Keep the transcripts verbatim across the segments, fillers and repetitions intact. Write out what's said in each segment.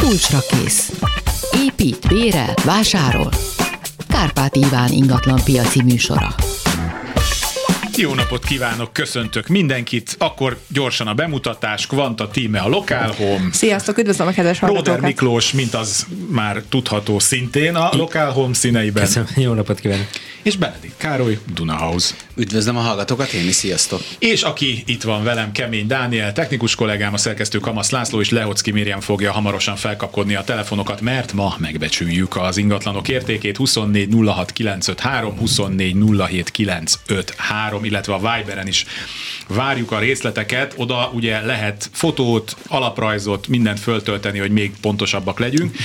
Kulcsra kész. Épít, bérel, vásárol. Kárpát Iván ingatlan piaci műsora. Jó napot kívánok, köszöntök mindenkit. Akkor gyorsan a bemutatás. Kvanta Tíme a Local Home. Sziasztok, üdvözlöm a kedves hallgatókat. Róder Miklós, mint az már tudható, szintén a Local Home színeiben. Köszönöm, jó napot kívánok. És Benedikt Károly, Dunahouse. Üdvözlöm a hallgatókat, én is, sziasztok. És aki itt van velem, Kemény Dániel, technikus kollégám, a szerkesztő Kamasz László, és Lehocki Miriam fogja hamarosan felkapkodni a telefonokat, mert ma megbecsüljük az ingatlanok értékét. huszonnégy nulla hat kilencszázötvenhárom, huszonnégy nulla hét kilencszázötvenhárom, illetve a Viberen is várjuk a részleteket. Oda ugye lehet fotót, alaprajzot, mindent föltölteni, hogy még pontosabbak legyünk.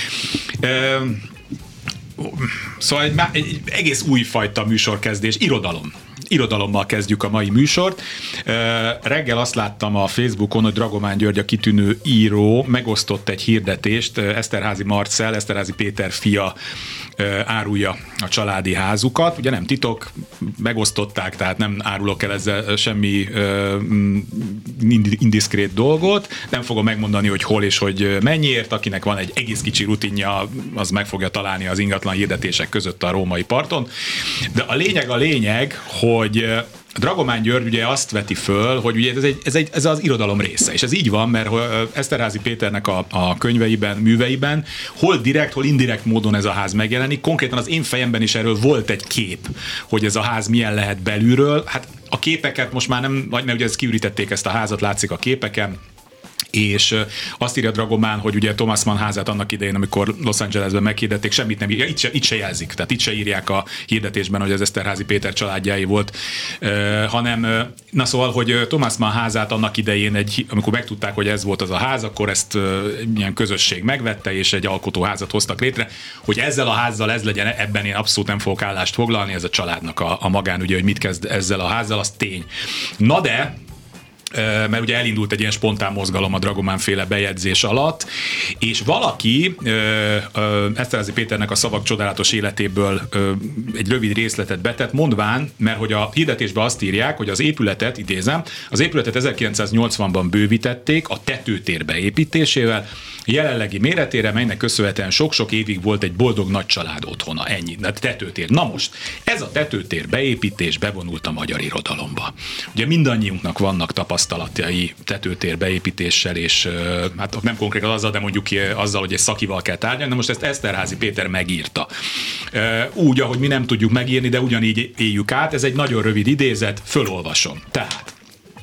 Szóval egy, egy egész újfajta műsorkezdés, irodalom. Irodalommal kezdjük a mai műsort. Reggel azt láttam a Facebookon, hogy Dragomán György, a kitűnő író, megosztott egy hirdetést. Eszterházy Marcell, Eszterházy Péter fia árulja a családi házukat. Ugye nem titok, megosztották, tehát nem árulok el ezzel semmi indiszkrét dolgot. Nem fogom megmondani, hogy hol és hogy mennyiért. Akinek van egy egész kicsi rutinja, az meg fogja találni az ingatlan hirdetések között a római parton. De a lényeg a lényeg, hogy Dragomán György ugye azt veti föl, hogy ugye ez, egy, ez, egy, ez az irodalom része, és ez így van, mert Eszterházy Péternek a, a könyveiben, műveiben hol direkt, hol indirekt módon ez a ház megjelenik. Konkrétan az én fejemben is erről volt egy kép, hogy ez a ház milyen lehet belülről. Hát a képeket most már nem, mert ugye ezt kiürítették ezt a házat, látszik a képeken, és azt írja Dragomán, hogy ugye Thomas Mann házát annak idején, amikor Los Angelesben meghirdették, semmit nem írja, itt se, itt se jelzik, tehát itt se írják a hirdetésben, hogy az Eszterházy Péter családjáé volt, uh, hanem, na szóval, hogy Thomas Mann házát annak idején, egy, amikor megtudták, hogy ez volt az a ház, akkor ezt uh, ilyen közösség megvette, és egy alkotóházat hoztak létre, hogy ezzel a házzal ez legyen, ebben én abszolút nem fogok állást foglalni, ez a családnak a, a magánügye, hogy mit kezd ezzel a házzal, az tény. Na de, mert ugye elindult egy ilyen spontán mozgalom a Dragomán féle bejegyzés alatt, és valaki Eszterházy Péternek a Szavak csodálatos életéből egy rövid részletet betett, mondván, mert hogy a hirdetésben azt írják, hogy az épületet, idézem, az épületet ezerkilencszáznyolcvanban bővítették a tetőtér beépítésével, jelenlegi méretére, melynek köszönhetően sok-sok évig volt egy boldog nagy család otthona. Ennyi. De tetőtér. Na most, ez a tetőtér beépítés bevonult a magyar irodalomba. Ugye mindannyiunknak vannak tapasztalatai tetőtér beépítéssel, és hát nem konkrétan azzal, de mondjuk azzal, hogy egy szakival kell tárgyalni. Na most ezt Eszterházy Péter megírta. Úgy, ahogy mi nem tudjuk megírni, de ugyanígy éljük át. Ez egy nagyon rövid idézet, fölolvasom. Tehát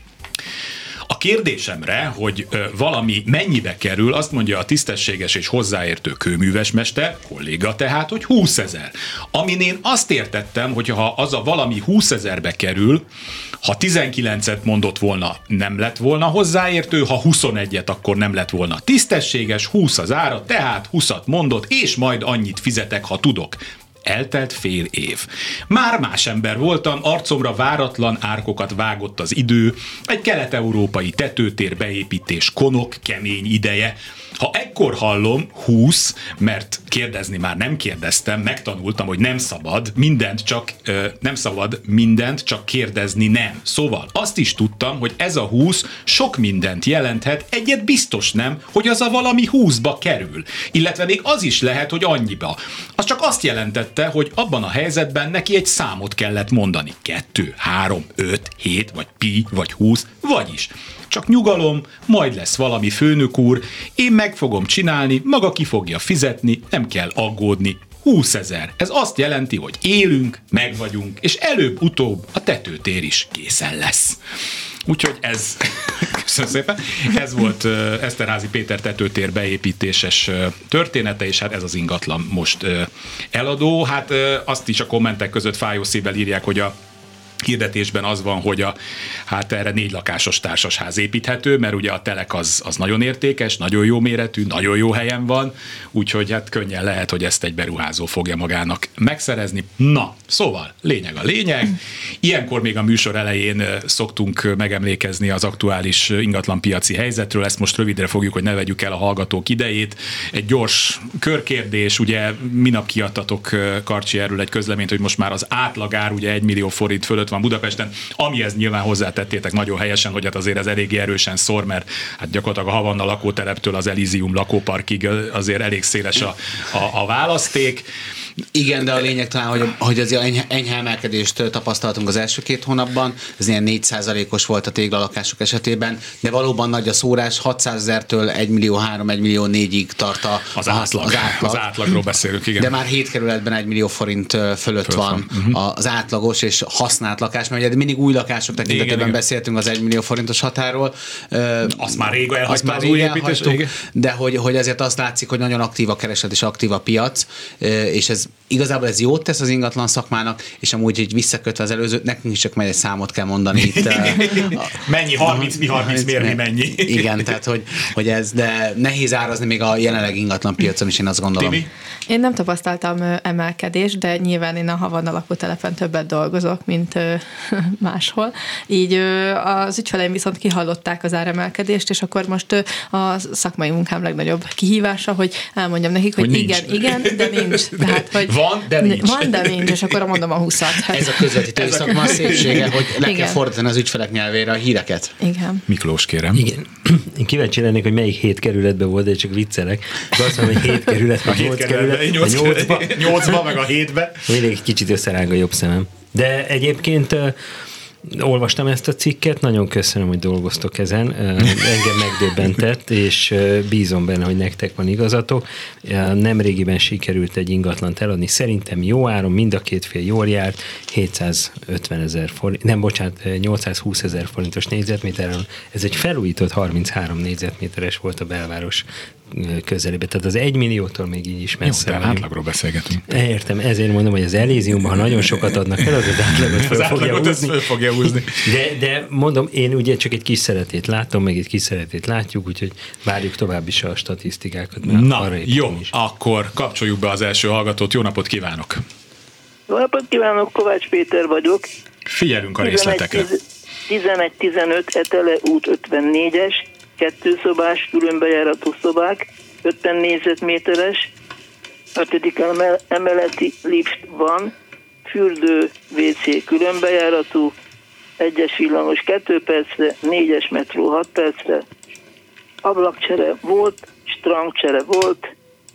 a kérdésemre, hogy ö, valami mennyibe kerül, azt mondja a tisztességes és hozzáértő kőművesmester, kolléga tehát, hogy húszezer. Amin én azt értettem, hogy ha az a valami húszezerbe kerül, ha tizenkilencet mondott volna, nem lett volna hozzáértő, ha huszonegyet, akkor nem lett volna tisztességes, húsz az ára, tehát húszat mondott, és majd annyit fizetek, ha tudok. Eltelt fél év. Már más ember voltam, arcomra váratlan árkokat vágott az idő, egy kelet-európai tetőtér beépítés konok, kemény ideje. Ha ekkor hallom húsz, mert kérdezni már nem kérdeztem, megtanultam, hogy nem szabad mindent csak, ö, nem szabad mindent csak kérdezni nem. Szóval azt is tudtam, hogy ez a húsz sok mindent jelenthet, egyet biztos nem, hogy az a valami húszba kerül. Illetve még az is lehet, hogy annyiba. Az csak azt jelentette, hogy abban a helyzetben neki egy számot kellett mondani. Kettő, három, öt, hét, vagy pi, vagy húsz, vagyis. Csak nyugalom, majd lesz valami főnök úr, én meg fogom csinálni, maga ki fogja fizetni, nem kell aggódni. húszezer. Ez azt jelenti, hogy élünk, megvagyunk, és előbb-utóbb a tetőtér is készen lesz. Úgyhogy ez, köszönöm szépen, ez volt uh, Eszterházy Péter tetőtér beépítéses uh, története, és hát ez az ingatlan most uh, eladó. Hát uh, azt is a kommentek között fájó szívvel írják, hogy a hirdetésben az van, hogy a, hát erre négy lakásos társasház építhető, mert ugye a telek az, az nagyon értékes, nagyon jó méretű, nagyon jó helyen van, úgyhogy hát könnyen lehet, hogy ezt egy beruházó fogja magának megszerezni. Na, szóval, lényeg a lényeg. Ilyenkor még a műsor elején szoktunk megemlékezni az aktuális ingatlanpiaci helyzetről, ezt most rövidre fogjuk, hogy ne vegyük el a hallgatók idejét. Egy gyors körkérdés, ugye minap kiadtatok, Karcsi, erről egy közleményt, hogy most már az átlagár ugye egy millió forint fölött van, van Budapesten, amihez nyilván hozzátettétek nagyon helyesen, hogy hát azért ez eléggé erősen szor, mert hát gyakorlatilag a Havanna lakóteleptől az Elysium lakóparkig azért elég széles a, a, a választék. Igen, de a lényeg talán, hogy, hogy az enyhe, enyhe emelkedést tapasztaltunk az első két hónapban, ez ilyen négy százalékos volt a téglalakások esetében, de valóban nagy a szórás, hatszázezertől egy millió három, egy millió négyig tart a, az, átlag, az átlag. Az átlagról beszélünk, igen. De már hét kerületben egy millió forint fölött, fölött van, van. Uh-huh. az átlagos és használt lakás, mert ugye mindig új lakások tekintetében igen, beszéltünk az egy millió forintos határól. Azt már rég elhagyta az új építés. De hogy, hogy ezért azt látszik, hogy nagyon aktív a kereslet és aktív a piac, és ez igazából ez jót tesz az ingatlan szakmának, és amúgy így visszakötve az előzőt, nekünk is csak majd egy számot kell mondani itt. Mennyi? harminc, mi harminc, mérni mennyi? Igen, tehát hogy, hogy ez, de nehéz árazni még a jelenleg ingatlan piacon is, én azt gondolom. Timi? Én nem tapasztaltam emelkedést, de nyilván én a Havanna lakótelepen többet dolgozok, mint máshol. Így az ügyfeleim viszont kihallották az áremelkedést, és akkor most a szakmai munkám legnagyobb kihívása, hogy elmondjam nekik, hogy, hogy igen, igen, de nincs. Tehát, hogy van, de nincs. Van, de nincs, és akkor mondom a huszat. Ez a közvetítői szakma a szépsége, hogy le igen. kell fordítani az ügyfelek nyelvére a híreket. Igen. Miklós, kérem. Igen. Én kíváncsi lennék, hogy melyik hét kerületben volt, de csak viccelek. De azt mondom, hogy hét kerület, vagy nyolc kerület, nyolcba, nyolcba, meg a hétbe. Mindig egy kicsit összeráng a jobb szemem. De egyébként olvastam ezt a cikket, nagyon köszönöm, hogy dolgoztok ezen. Engem megdöbbentett, és bízom benne, hogy nektek van igazatok. Nemrégiben sikerült egy ingatlant eladni. Szerintem jó áron, mind a két fél jól járt, hétszázötven ezer forint, nem, bocsánat, nyolcszázhúsz ezer forintos négyzetméteren. Ez egy felújított harminchárom négyzetméteres volt a belváros közelében. Tehát az egy milliótól még így is messze. Jó, de átlagról beszélgetünk. Értem, ezért mondom, hogy az Elysiumban, ha nagyon sokat adnak el, az az átlagot föl az fogja húzni. Föl fogja húzni. De, de mondom, én ugye csak egy kis szeretét látom, meg egy kis szeretét látjuk, úgyhogy várjuk tovább is a statisztikákat. Na, arra jó, is. Akkor kapcsoljuk be az első hallgatót. Jó napot kívánok! Jó napot kívánok, Kovács Péter vagyok. Figyelünk a részletekre. tizenegy tizenöt Etele út ötvennégyes, kettőszobás, különbejáratú szobák, ötven négyzetméteres, ötödik emeleti lift van, fürdő, vé cé különbejáratú, egyes villamos kettő percre, négyes metró hat percre, ablakcsere volt, strandcsere volt,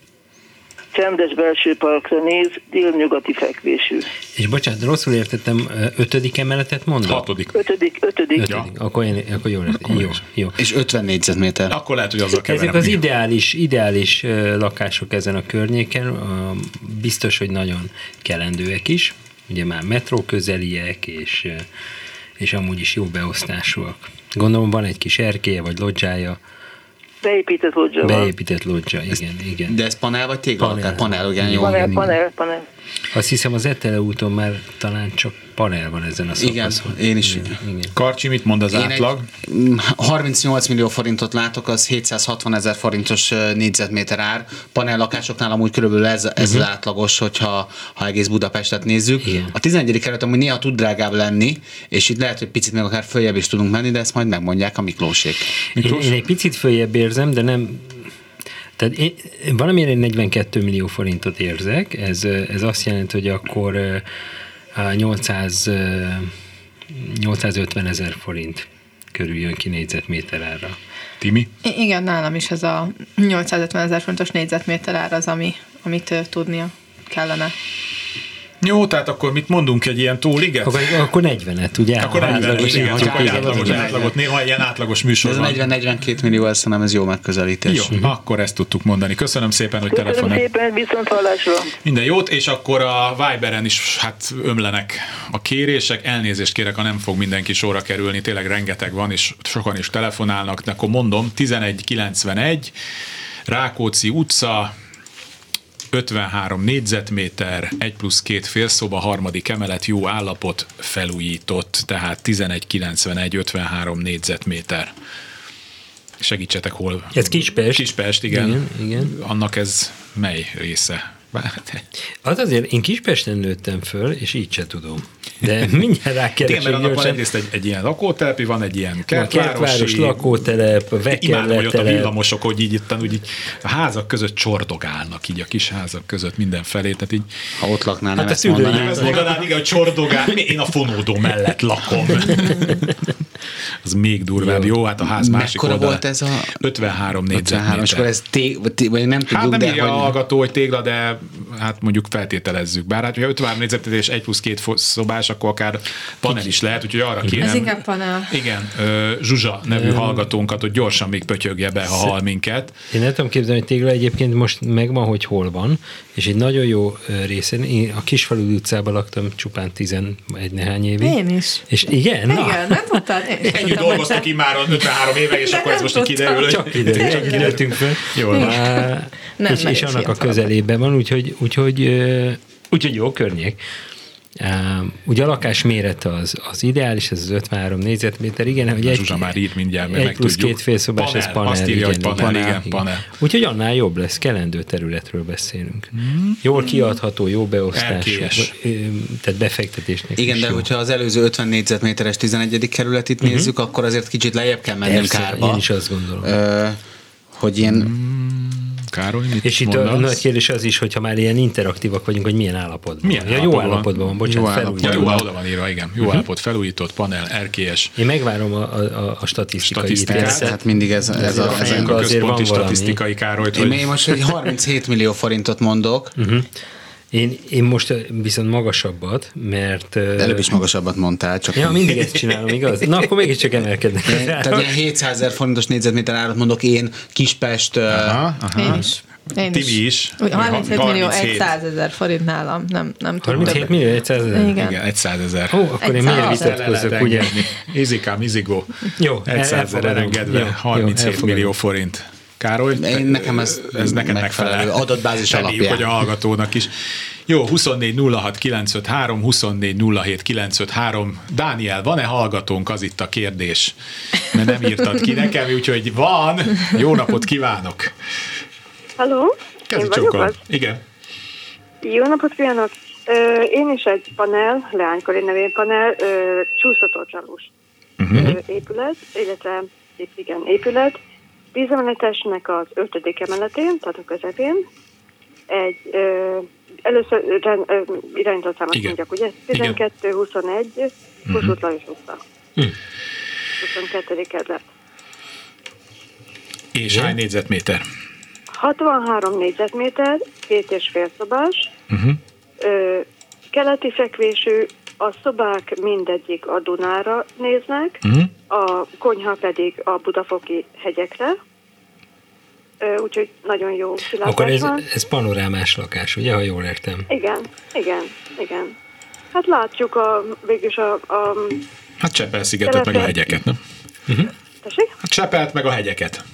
csendes belső parkra néz, délnyugati fekvésű. És bocsánat, rosszul értettem, ötödik emeletet mondod? Hatodik. Ötödik, ötödik. ötödik. Ja. Akkor, én, akkor jól értem. Jó, jó. És ötven négyzetméter. Akkor lehet, hogy azzal keverem. Ezek az ideális, ideális lakások ezen a környéken, biztos, hogy nagyon kelendőek is. Ugye már metró közeliek, és, és amúgy is jó beosztásúak. Gondolom van egy kis erkélye, vagy lodzsája. Beépített lodzsa van. Beépített lodzsa, igen, igen. De ez panel vagy tégla? Panel. Panel, igen, jó. Panel, panel, panel. Azt hiszem az Etele úton már talán csak panel van ezen a szakaszon. Igen, én is. Igen, igen. Karcsi, mit mond az én átlag? harmincnyolc millió forintot látok, az hétszázhatvan ezer forintos négyzetméter ár. Panel lakásoknál amúgy körülbelül ez, ez uh-huh. az átlagos, hogyha ha egész Budapestet nézzük. Igen. A tizenegyedik kerület amúgy néha tud drágább lenni, és itt lehet, hogy picit még akár följebb is tudunk menni, de ezt majd megmondják a Miklósék. Miklós? Én, én egy picit följebb érzem, de nem... Tehát én valamilyen én negyvenkét millió forintot érzek, ez, ez azt jelenti, hogy akkor nyolcszáz, nyolcszázötven ezer forint körül jön ki négyzetméter árra. Timi? I- igen, nálam is ez a nyolcszázötven ezer forintos négyzetméter ár az, ami, amit tudnia kellene. Jó, tehát akkor mit mondunk, egy ilyen túliget? Akkor, akkor negyvenet, ugye? Akkor negyvenet, igen, csak egy átlagos, átlagot, néha ilyen átlagos műsor ez van. Ez a negyven-negyvenkét millió, ezt nem ez jó megközelítés. Jó, uh-huh. akkor ezt tudtuk mondani. Köszönöm szépen, hogy telefonál. Köszönöm szépen, viszont hallásra. Minden jót, és akkor a Viberen is hát ömlenek a kérések. Elnézést kérek, ha nem fog mindenki sorra kerülni, tényleg rengeteg van, és sokan is telefonálnak, de akkor mondom, tizenegy kilencvenegy, Rákóczi utca, ötvenhárom négyzetméter, egy plusz két félszoba, harmadik emelet, jó állapot, felújított, tehát tizenegy kilencvenegy, ötvenhárom négyzetméter. Segítsetek, hol? Ez Kispest. Kispest, igen. Igen, igen. Annak ez mely része? Az azért, én Kispesten nőttem föl, és így se tudom. De mindjárt rákeresek Igen, mert annak van gyorsan. egyrészt egy, egy ilyen lakótelepi, van egy ilyen Kertváros, kertvárosi, lakótelep, imádom, hogy ott a vekerletelep. villamosok, hogy így ittan, úgy így a házak között csordogálnak, így a kis házak között mindenfelé, tehát így Ha ott laknál, nem Hát ezt a szülői- mondanám. ezt mondanád, igen, hogy csordogál. Én a fonódó mellett lakom. Az még durvább. Jó, hát a ház másik Mekkora oldalán. volt ez a... ötvenhárom ötvenhárom, és akkor négyzetméter. ez té, té, vagy nem Hát tudjuk, nem de írja a hogy... hallgató, hogy tégla, de hát mondjuk feltételezzük. Bár hát, hogyha ötvenhárom négyzetméter és egy plusz két fo- szobás, akkor akár panel is lehet, úgyhogy arra kérem. Ez inkább panel. Igen, ö, Zsuzsa nevű hallgatónkat, hogy gyorsan még pötyögje be, ha hall minket. Én nem tudom képzelni, hogy tégla egyébként most megvan, hogy hol van, és egy nagyon jó ö, részén, én a Kisfaludy utcában laktam csupán tizenegy nehány évig. Én is. És igen? Na, Igen, nem tudtad? Én is Ennyi tudtam, dolgoztak hogy immáron ötvenhárom éve, és De akkor ez nem most így tudtam. kiderül, hogy... csak ide, csak ide jöttünk föl. Jól van. Á, Nem, és, meg és is annak a fiatal közelében van, úgyhogy, úgyhogy, ö, úgyhogy jó környék. Um, ugye a lakás mérete az, az ideális, ez az ötvenhárom négyzetméter, igen, hogy egy, Zsuzsa már írt mindjárt, mert egy meg plusz tudjuk. két félszobás, Panel, ez panel. azt írja, hogy panel, igen, igen, panel. Úgyhogy annál jobb lesz, kelendő területről beszélünk. Jól kiadható, jó beosztás, Erkélyes. ö, tehát befektetésnek Igen, is de jó. hogyha az előző ötven négyzetméteres tizenegyedik kerületit uh-huh. nézzük, akkor azért kicsit lejjebb kell mennünk Persze, kárba. én is azt gondolom. Ö, hogy ilyen... Károly, mit És itt a mondasz? nagy kérdés az is, hogyha már ilyen interaktívak vagyunk, hogy milyen állapotban Milyen van. Ja, állapotban jó van? állapotban van, bocsánat, Jó felújítva. Ja, jó, Jó. oda van írva, igen. Jó állapot, felújított, panel, erkélyes. Én megvárom a, a, a statisztikai Statisztikát. részt. Hát mindig ez, ez, azért a, a ez fejünk a... a azért van központi valami. statisztikai Károlyt, Én, hogy én most egy harminchét millió forintot mondok, Uh-huh. Én, én most viszont magasabbat, mert... de előbb is magasabbat mondtál, csak... Ja, mindig ezt csinálom, igaz? Na, akkor mégiscsak emelkednek az Tehát árak. ilyen hétszázezer forintos négyzetméter árat mondok én, Kispest, aha, aha. Én is. Én Timi is. Úgy, harminchét millió harminchét. százezer forint nálam, nem, nem tudom. harminchét millió százezer? Igen. Igen, százezer. Ó, akkor én miért vitatkozok, ugye? Izikám, izigó. Jó, százezer elfogadom. elengedve, Jó, jó, harminchét elfogadom. millió forint. Károly, Én nekem ez ez neked megfelelő. megfelelő. Adatbázis Reméljük, alapján. hogy a hallgatónak is. Jó, huszonnégy nulla hat kilencszázötvenhárom, huszonnégy nulla hét kilencszázötvenhárom. Dániel, van-e hallgatónk, az itt a kérdés? Mert nem írtad ki nekem, úgyhogy van. Jó napot kívánok! Halló? Kezdj Én vagyok csókolom. az? Igen. Jó napot kívánok! Ö, én is egy panel, leánykori nevén panel, ö, csúsztatócsalós uh-huh. épület, illetve igen, épület. Tízemeletesnek az ötödik emeletén, tehát a közepén. Egy, ö, először ö, irányítószámot Igen. mondjak, ugye? tizenkettő huszonegy, Kossuth Lajos utca. huszonkettő kerület. És hány négyzetméter? hatvanhárom négyzetméter, két és fél szobás, Uh-huh. ö, keleti fekvésű, a szobák mindegyik a Dunára néznek, Uh-huh. a konyha pedig a Budafoki hegyekre, ö, úgyhogy nagyon jó kilátás Akkor ez, van. ez panorámás lakás, ugye, ha jól értem? Igen, igen, igen. Hát látjuk a, végülis a, a Hát Csepel-szigetet meg a hegyeket, nem? tessék? Hát Csepelt meg a hegyeket.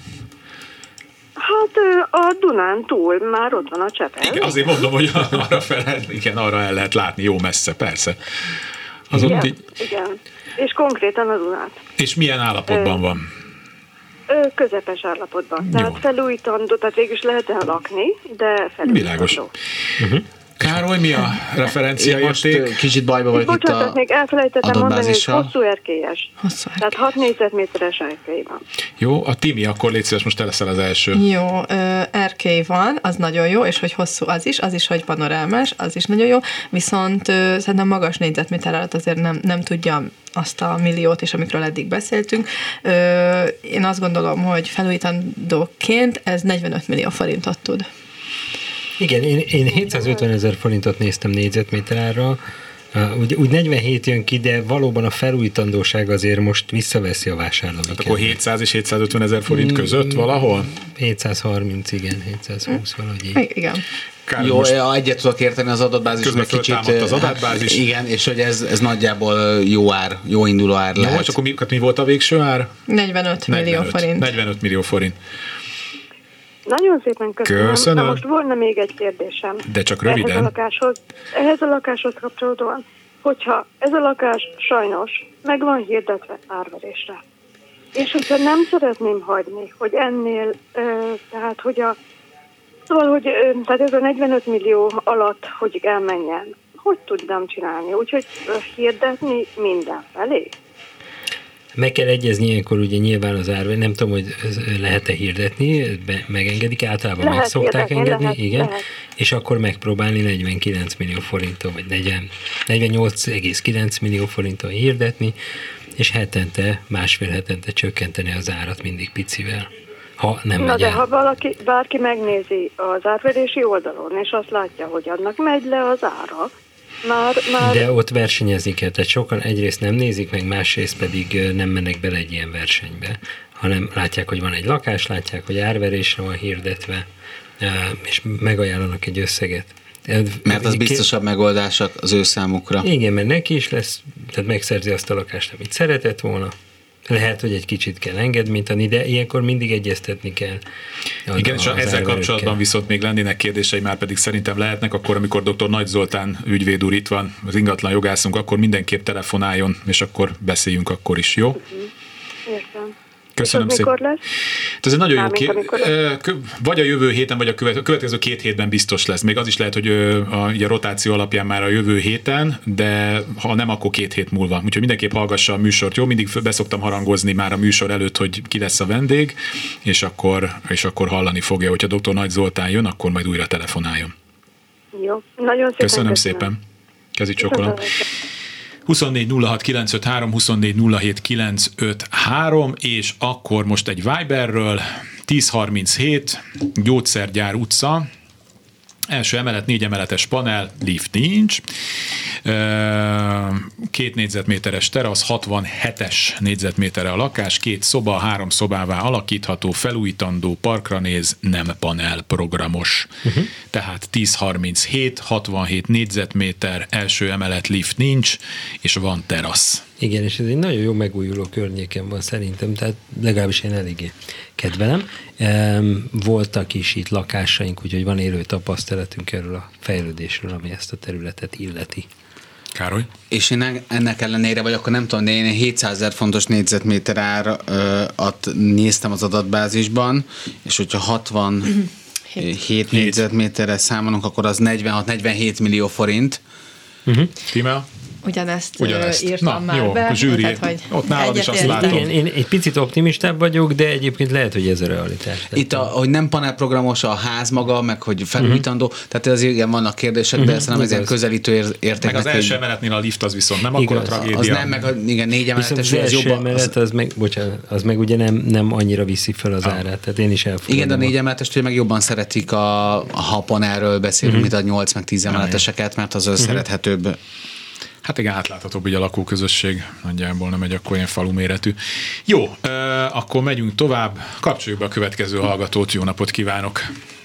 Hát ö, a Dunán túl már ott van a Csepel. Igen, azért mondom, hogy arra, fel, igen, arra el lehet látni jó messze, persze. Az igen, ott így, igen. És konkrétan a Dunát. és milyen állapotban van? Ö, közepes állapotban. Tehát Jó. felújítandó, tehát végülis lehet el lakni, de felújítandó. Világos. Károly, mi a referencia Én most érték? ö, kicsit bajba vagyok itt Bocsánat, a még elfelejtettem mondani, hogy adatbázissal. hosszú erkélyes. Hosszú Tehát hat négyzetméteres erkély van. Jó, a Timi, akkor légy szíves, most te leszel az első. Jó, ö, erkély van, az nagyon jó, és hogy hosszú az is, az is, hogy panorámás, az is nagyon jó, viszont ö, szerintem magas négyzetméter alatt azért nem, nem tudja azt a milliót is, amikről eddig beszéltünk. Ö, én azt gondolom, hogy felújítandóként ez negyvenöt millió forintot tud. Igen, én, én hétszázötven ezer forintot néztem négyzetméter árra, Uh, úgy, úgy negyvenhét jön ki, de valóban a felújítandóság azért most visszaveszi a vásárlói Hát akkor hétszáz és hétszázötven ezer forint között valahol? hétszázharminc, igen, hétszázhúsz valahogy így. Igen. Kár, Jó, most most egyet tudok érteni az adatbázis, közben meg kicsit... föltámadt az ö, adatbázis. Igen, és hogy ez, ez nagyjából jó ár, jó induló ár jó, lehet. és akkor mi, hát mi volt a végső ár? negyvenöt millió forint. negyvenöt millió forint. Nagyon szépen köszönöm. Köszönöm. Na most volna még egy kérdésem. De csak röviden. Ehhez a lakáshoz, ehhez a lakáshoz kapcsolódóan, hogyha ez a lakás sajnos meg van hirdetve árverésre, és hogyha nem szeretném hagyni, hogy ennél, ö, tehát hogy a, szóval, hogy ö, tehát ez a negyvenöt millió alatt, hogy elmenjen, hogy tudnám csinálni? Úgyhogy hirdetni mindenfelé. Meg kell egyezni ilyenkor ugye nyilván az árva, nem tudom, hogy lehet-e hirdetni, be, megengedik, általában lehet meg szokták hirdetni, engedni, lehet, igen, lehet. És akkor megpróbálni negyvenkilenc millió forinton, vagy negyvennyolc egész kilenc millió forinton hirdetni, és hetente, másfél hetente csökkenteni az árat mindig picivel. Ha nem Na megy de el. ha valaki, bárki megnézi az árverési oldalon, és azt látja, hogy annak megy le az ára, Már, már... De ott versenyezni kell, tehát sokan egyrészt nem nézik meg, másrészt pedig nem mennek bele egy ilyen versenybe, hanem látják, hogy van egy lakás, látják, hogy árverésre van hirdetve, és megajánlanak egy összeget. Mert az biztosabb megoldás az ő számukra. Igen, mert neki is lesz, tehát megszerzi azt a lakást, amit szeretett volna. Lehet, hogy egy kicsit kell engedményt adni, de ilyenkor mindig egyeztetni kell. Az, Igen, és az ezzel kapcsolatban viszont még lennének kérdései, már pedig szerintem lehetnek, akkor amikor dr. Nagy Zoltán ügyvéd úr itt van, az ingatlan jogászunk, akkor mindenképp telefonáljon, és akkor beszéljünk akkor is, jó? Értem. Köszönöm szépen. Mikor lesz? Ez egy nagyon jó Mármint, kérdés. Vagy a jövő héten, vagy a következő két hétben biztos lesz. Még az is lehet, hogy a, a rotáció alapján már a jövő héten, de ha nem, akkor két hét múlva. Úgyhogy mindenképp hallgassa a műsort. Jó, mindig beszoktam harangozni már a műsor előtt, hogy ki lesz a vendég, és akkor, és akkor hallani fogja. Hogyha dr. Nagy Zoltán jön, akkor majd újra telefonáljon. Jó, nagyon szépen Köszönöm, köszönöm. szépen. Kezi csókolom. huszonnégy nulla hat kilencszázötvenhárom, huszonnégy nulla hét kilencszázötvenhárom, és akkor most egy Viberről, tíz harminchét, Gyógyszergyár utca, első emelet, négy emeletes panel, lift nincs, két négyzetméteres terasz, hatvanhetes négyzetméterre a lakás, két szoba, három szobává alakítható, felújítandó, parkra néz, nem panel programos. Uh-huh. Tehát tíz harminchét, hatvanhét négyzetméter, első emelet, lift nincs, és van terasz. Igen, és ez egy nagyon jó megújuló környéken van szerintem, tehát legalábbis én eléggé kedvelem. Voltak is itt lakásaink, úgyhogy van élő tapasztalatunk erről a fejlődésről, ami ezt a területet illeti. Károly? És én ennek ellenére, vagy akkor nem tudom, de én hétszázezer fontos négyzetméter árat néztem az adatbázisban, és hogyha hatvanhét négyzetméterre számolunk, akkor az negyvenhat negyvenhét millió forint. Uh-huh. Tímea? Ugyanezt, Ugyanezt írtam Na, már jó, be. A zsűri, tehát, hogy ott nálad is azt látom. Igen, én egy picit optimistább vagyok, de egyébként lehet, hogy ez a realitás. Itt, a, hogy nem panelprogramos a ház maga, meg hogy felújítandó, uh-huh. tehát az igen, vannak kérdések, uh-huh. de szerintem ezen közelítő értéknek. Meg az első emeletnél a lift az viszont nem akkor a tragédia. Az nem, meg a, igen, négy emeletes, az, az jobban. Emelet, az, meg, bocsánat, az meg ugye nem, nem annyira viszi fel az ah. árát, tehát én is elfogadom. Igen, de a négy emeletes meg jobban szeretik, a, ha panelről beszélünk, uh-huh. mint a nyolc meg tíz emeleteseket, mert az uh-huh. szerethetőbb. Hát igen, átláthatóbb így a lakóközösség, nagyjából nem egy akkor ilyen falu méretű. Jó, akkor megyünk tovább, kapcsoljuk be a következő hallgatót, jó napot kívánok!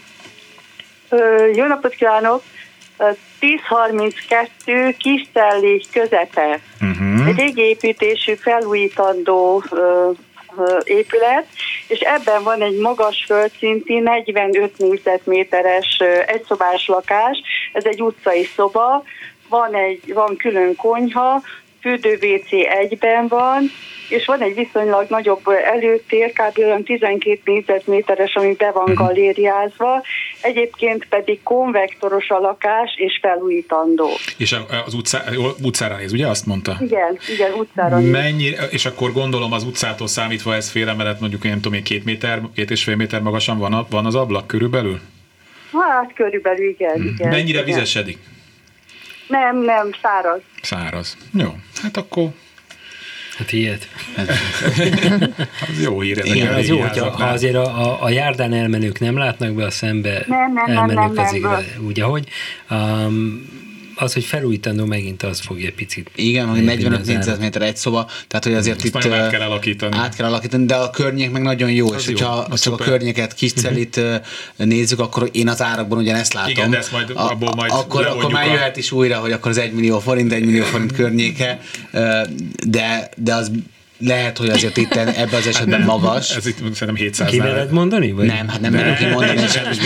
Jó napot kívánok! tíz harminckettő Kistellégy közepe. Uh-huh. Egy régi építésű felújítandó épület, és ebben van egy magas földszinti negyvenöt négyzetméteres egyszobás lakás, ez egy utcai szoba, Van, egy, van külön konyha, fürdő-vé cé egyben van, és van egy viszonylag nagyobb előtér, kb. Olyan tizenkét négyzetméteres, ami be van galériázva, egyébként pedig konvektoros a lakás és felújítandó. És az utcá, utcára néz, ugye azt mondta? Igen, igen, utcára néz. Mennyi, és akkor gondolom az utcától számítva ez fél emelet, mondjuk én nem tudom, két méter, két és fél méter magasan van, van az ablak körülbelül? Hát körülbelül igen. Hmm. igen Mennyire igen. vizesedik? Nem, nem, száraz. Száraz. Jó, hát akkor... Hát ilyet. Az jó hír. Igen, az jó, hogyha ha azért a, a, a járdán elmenők nem látnak be, a szembe nem, nem, elmenők nem, nem, az igaz, nem. úgy, ahogy. Um, az, hogy felújítandó megint az fogja picit. Igen, hogy negyvenöt négyzetméter egy szoba, tehát hogy azért Ezt itt át kell alakítani. Át kell alakítani, de a környék meg nagyon jó, az és jó, hogyha csak szuper. A környéket Kiscellit nézzük, akkor én az árakban ugyanezt látom. Igen, de ezt majd, abból majd akkor, akkor már jöhet is újra, hogy akkor az egy millió forint, egy millió forint környéke, de, de az lehet, hogy azért itt ebben az esetben magas. Ez itt szerintem hétszáz. Ki veled mondani? Vagy? Nem, hát nem merünk ki mondani.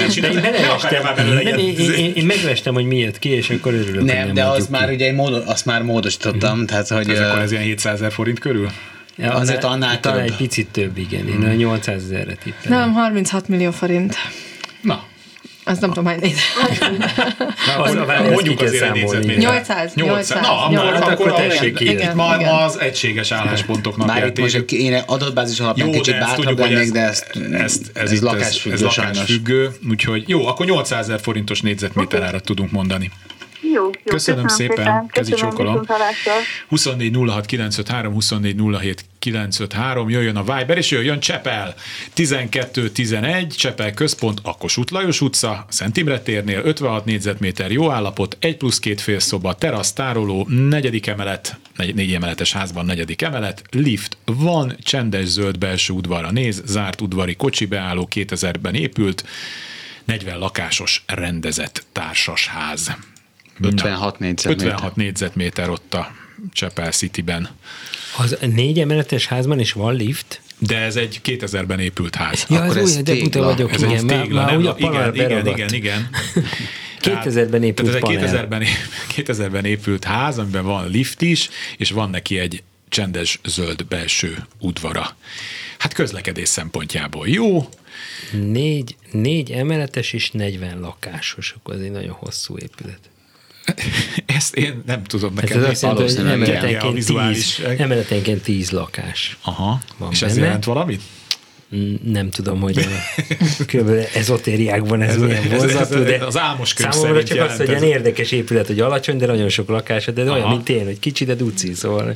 Én meglestem, hogy mi jött ki, és akkor örülök. Nem, de az már ugye azt már módosítottam. Tehát, hogy ez akkor ez ilyen hétszázezer forint körül? Ja, azért annál talán több. egy picit több, igen. Én a nyolcszázezerre tippelem. Nem, harminchat millió forint. Na, Azt nem tudom, hány négyzetméter. Mondjuk azért egy négyzetméter. nyolcszáz. nyolcszáz. Na, nyolcszáz. akkor tessék írni. itt már az egységes álláspontoknak Már itt most én adatbázis alapján kicsit bátrabb lennék, de ezt, ezt, ez, ez lakásfüggő ez lakásfüggő, úgyhogy jó, akkor nyolcszázezer forintos négyzetméter árat tudunk mondani. Jó, jó, köszönöm, köszönöm szépen, szépen. Kezi csókolom. huszonnégy nulla hat kilencszázötvenhárom, huszonnégy nulla hét kilencszázötvenhárom, jöjjön a Viber, és jöjjön Csepel. tizenkettő tizenegy, Csepel központ, a Kossuth Lajos utca, Szent Imre térnél, ötvenhat négyzetméter jó állapot, egy plusz két félszoba, terasz, tároló, negyedik emelet, negy, négy emeletes házban negyedik emelet, lift van, csendes zöld belső udvarra néz, zárt udvari kocsi beálló, kétezerben épült, negyven lakásos rendezett társasház. ötvenhat négyzetméter. ötvenhat négyzetméter ott a Csepel Cityben. Az négy emeletes házban is van lift? De ez egy kétezerben épült ház. Ja, ez új, de buta vagyok, ez igen. Már, tégla, már nem, úgy a igen, igen, beragadt. igen, igen. kétezerben épült tehát ez egy panel. kétezerben épült ház, amiben van lift is, és van neki egy csendes zöld belső udvara. Hát közlekedés szempontjából jó. Négy, négy emeletes és negyven lakásos, akkor ez egy nagyon hosszú épület. Ezt én nem tudom, Hát nekem ez azt jelenti, hogy emeletenként vizuális. tíz, emeletenként tíz lakás. Aha, van és benne. ez jelent valamit? Nem tudom, hogy a kb. Ezotériákban ez, ez milyen vonzatú, de az álmos könyv számomra csak az, hogy ez. ilyen érdekes épület, hogy alacsony, de nagyon sok lakása, de olyan, mint én, hogy kicsi, de duci, szóval.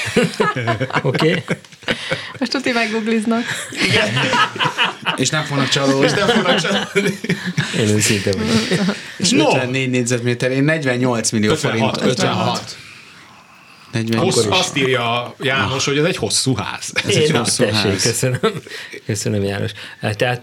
Oké? Okay? Most tuti meggoogliznak. És nem fognak csalódni. És nem fognak csalódni. Én őszinte vagyok. És no. ötvennégy négyzetméter, én negyvennyolc millió ötvenhat, forint. ötvenhat. Hosszú, azt írja János, hogy ez egy hosszú ház. Ez Én egy nem, hosszú tessék, ház. köszönöm. Köszönöm, János. Tehát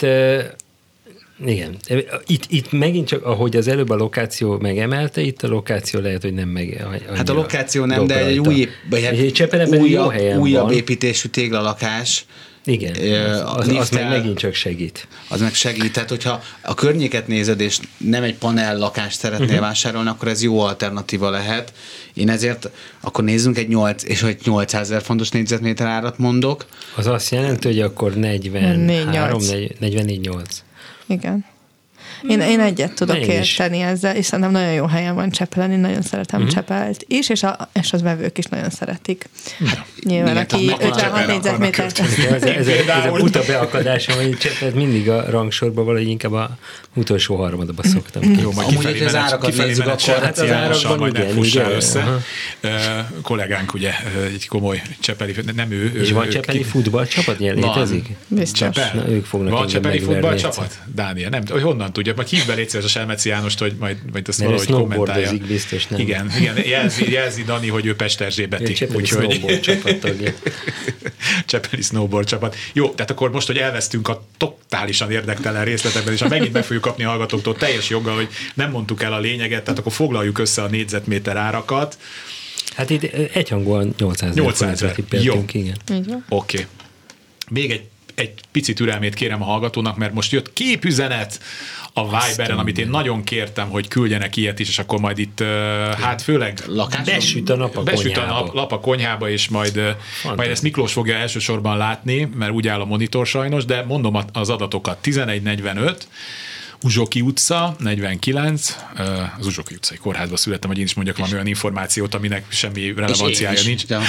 igen, itt, itt megint csak, ahogy az előbb a lokáció megemelte, itt a lokáció lehet, hogy nem meg. Hát a lokáció nem, de egy új, hát újabb, jó újabb van. építésű téglalakás. Igen, az, az, az meg megint csak segít. Az meg segít, tehát hogyha a környéket nézed, és nem egy panel lakást szeretnél uh-huh. vásárolni, akkor ez jó alternatíva lehet. Én ezért akkor nézzünk egy nyolc, és hogy nyolcszázezer fontos négyzetméter árat mondok. Az azt jelenti, hogy akkor negyvenhárom, negyvennégy nyolc. Igen. Én, én egyet tudok én érteni is. ezzel, és szerintem nagyon jó helyen van Csepelen, én nagyon szeretem uh-huh. Csepelt is, és, a, és az vevők is nagyon szeretik. Hát, nyilván, aki ötvenhat négyzetmétert. Ez, ez, ez, ez a buta beakadása, hogy Csepelt mindig a rangsorban valahogy inkább a utolsó harmadba szoktam. Jó, majd kifelé menet, árakat kifelé nézzük, menet akkor hát az árakban majd igen, nem fussál igen, össze. aha. Uh, kollégánk ugye egy komoly csepeli, nem ő. És ő, van ő, csepeli ki... futballcsapat, ilyen létezik? Biztos. Csepel? Na, ők fognak van engem csepeli megverni futballcsapat? Dániel, nem, hogy honnan tudja, majd hívd be légy szíves a Selmeci Jánost, hogy majd, majd azt mert valahogy kommentálja. biztos, nem? Igen, igen jelzi, jelzi Dani, hogy ő Pesterzsébeti. Csepeli snowboard csapat tagja. Csepeli snowboard csapat. Jó, tehát akkor most, hogy elvesztünk a totálisan érdektelen részletekben, és ha megint meg fogjuk kapni a hallgatóktól teljes joggal, hogy nem mondtuk el a lényeget, tehát akkor foglaljuk össze a négyzetméter árakat. Hát itt egyhangúan nyolcszázezer tippeltünk, igen. Oké. Okay. Még egy, egy pici türelmét kérem a hallgatónak, mert most jött képüzenet a Viberen, amit én nagyon kértem, hogy küldjenek ilyet is, és akkor majd itt, hát főleg lakásban? Besüt a nap a besüt konyhába. a nap a konyhába, és majd, majd ezt Miklós fogja elsősorban látni, mert úgy áll a monitor sajnos, de mondom az adatokat. tizenegy negyvenöt, Uzsoki utca, negyvenkilenc, az Uzsoki utcai kórházba születtem, hogy én is mondjak valami olyan információt, aminek semmi relevanciája nincs. De...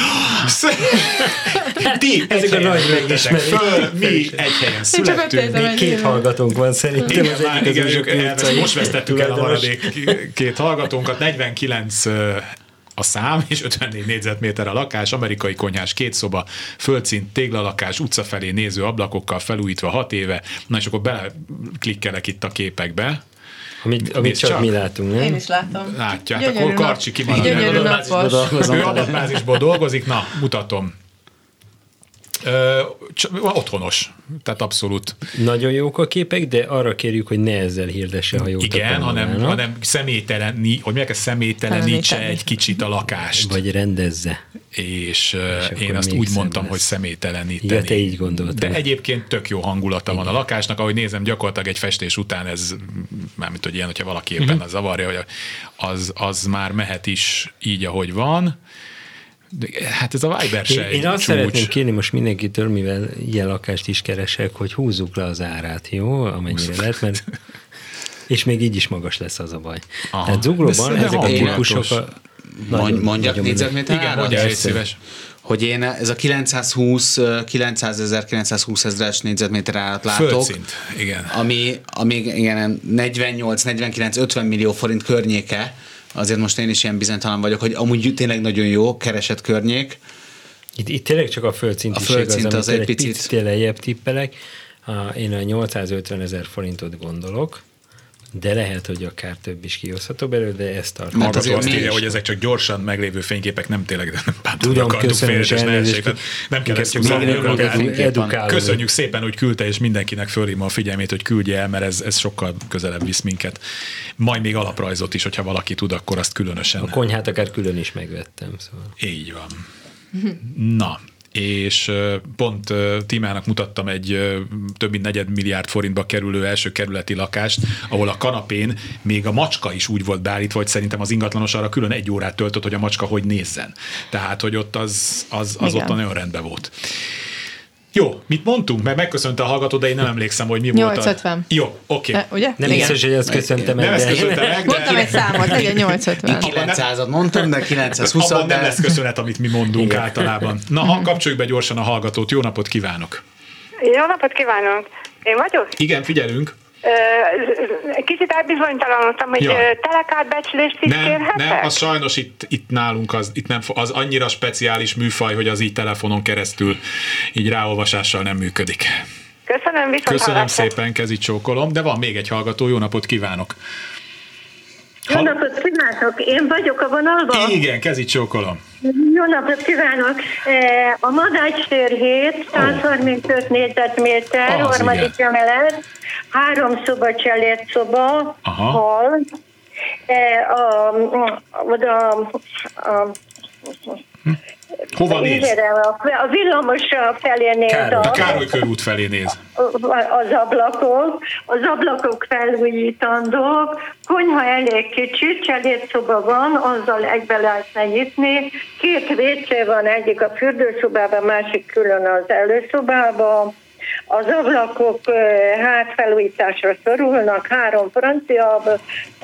Ti ezek a nagy megismerők. Mi egy helyen születtünk. Még két hallgatónk van szerintem. Igen, már, igen, ők, most vesztettük el a maradék két hallgatónkat, negyvenkilenc a szám, és ötvennégy négyzetméter a lakás, amerikai konyhás, két szoba, földszint, téglalakás, utca felé néző ablakokkal felújítva hat éve. Na és akkor beleklikkelek itt a képekbe. Amit, amit csak, csak mi látunk, nem? Én is látom. Látják, gyönyörű akkor Karcsi kimarad. Gyönyörű napos. Ő adatbázisból dolgozik, na, mutatom. Ö, otthonos, tehát abszolút. Nagyon jók a képek, de arra kérjük, hogy ne ezzel hirdesse, ha jót igen, hanem, hanem személyteleni, hogy mondják, személytelenítse egy kicsit a lakást. Vagy rendezze. És, és én azt úgy mondtam, lesz. Hogy személyteleníteni. Igen, te így gondoltad. De egyébként tök jó hangulata igen. Van a lakásnak, ahogy nézem, gyakorlatilag egy festés után ez, mármint, hogy ilyen, hogyha valaki éppen uh-huh. az zavarja, hogy az, az már mehet is így, ahogy van. De, hát ez a Viber se Én, én azt csúcs. Szeretném kérni most mindenkitől, mivel ilyen lakást is keresek, hogy húzzuk le az árát, jó? Amennyire lehet, mert És még így is magas lesz, az a baj. Aha. Tehát Zuglóban ezek a típusok... A, Mond, mondjak négyzetméter Igen, mondjál, egy szíves. Hogy én ez a kilencszázhúsz kilencszázezer-kilencszázhúsz ezres négyzetméter árat látok. Földszint, igen. Ami, ami igen, negyvennyolc negyvenkilenc ötven millió forint környéke. Azért most én is ilyen bizonytalan vagyok, hogy amúgy tényleg nagyon jó, keresett környék. Itt, itt tényleg csak a földszintiség a földszint az, az egy picit. picit lejjebb tippelek. Én a nyolcszázötven ezer forintot gondolok, de lehet, hogy akár több is kihozható belőle, de ezt tartom. Mert azért azt írja, hogy ezek csak gyorsan meglévő fényképek, nem tényleg nem bántani akartuk félretes nem keresztjük edukálni. Köszönjük szépen, hogy küldte, és mindenkinek fölhívom a figyelmét, hogy küldje el, mert ez, ez sokkal közelebb visz minket. Majd még alaprajzot is, hogyha valaki tud, akkor azt különösen. A konyhát akár külön is megvettem. Szóval. Így van. Na, és pont Tímának mutattam egy több mint negyed milliárd forintba kerülő első kerületi lakást, ahol a kanapén még a macska is úgy volt beállítva, hogy szerintem az ingatlanos arra külön egy órát töltött, hogy a macska hogy nézzen. Tehát, hogy ott az, az, az ott nagyon rendben volt. Jó, mit mondtunk? Mert megköszönte a hallgató, de én nem emlékszem, hogy mi volt a... nyolcszázötven. Jó, oké. Okay. Ugye? Nem biztos, hogy ezt köszöntem meg. Nem ezt köszöntem meg, de... Mondtam egy számot, igen, nyolcszázötven. kilencszázat mondtam, de kilencszázhúsz. Abban nem de... lesz köszönet, amit mi mondunk igen. általában. Na, ha kapcsoljuk be gyorsan a hallgatót. Jó napot kívánok! Jó napot kívánok! Én vagyok? Igen, figyelünk. Kicsit elbizonytalanodtam, hogy ja. telekártbecslést is nem, kérhetek? Nem, az sajnos itt, itt nálunk az, itt nem, az annyira speciális műfaj, hogy az így telefonon keresztül így ráolvasással nem működik. Köszönöm, viszont Köszönöm hallásra. szépen, kezit csókolom, de van még egy hallgató, jó napot kívánok! Jó napot kívánok, én vagyok a vonalban? Igen, kezit csókolom. Jó napot kívánok! A Madács térhét, száz harmincöt négyzetméter, Az harmadik emelet, három szoba, cselédszoba, hal. A, a, a, Hova néz? A villamos felé néz. Károly, a Károly körút felé néz. Az ablakok, az ablakok felújítandók, konyha elég kicsi, cselédszoba van, azzal egybe lehetne nyitni, két vécé van, egyik a fürdőszobában, másik külön az előszobában. Az ablakok hát felújításra szorulnak, három francia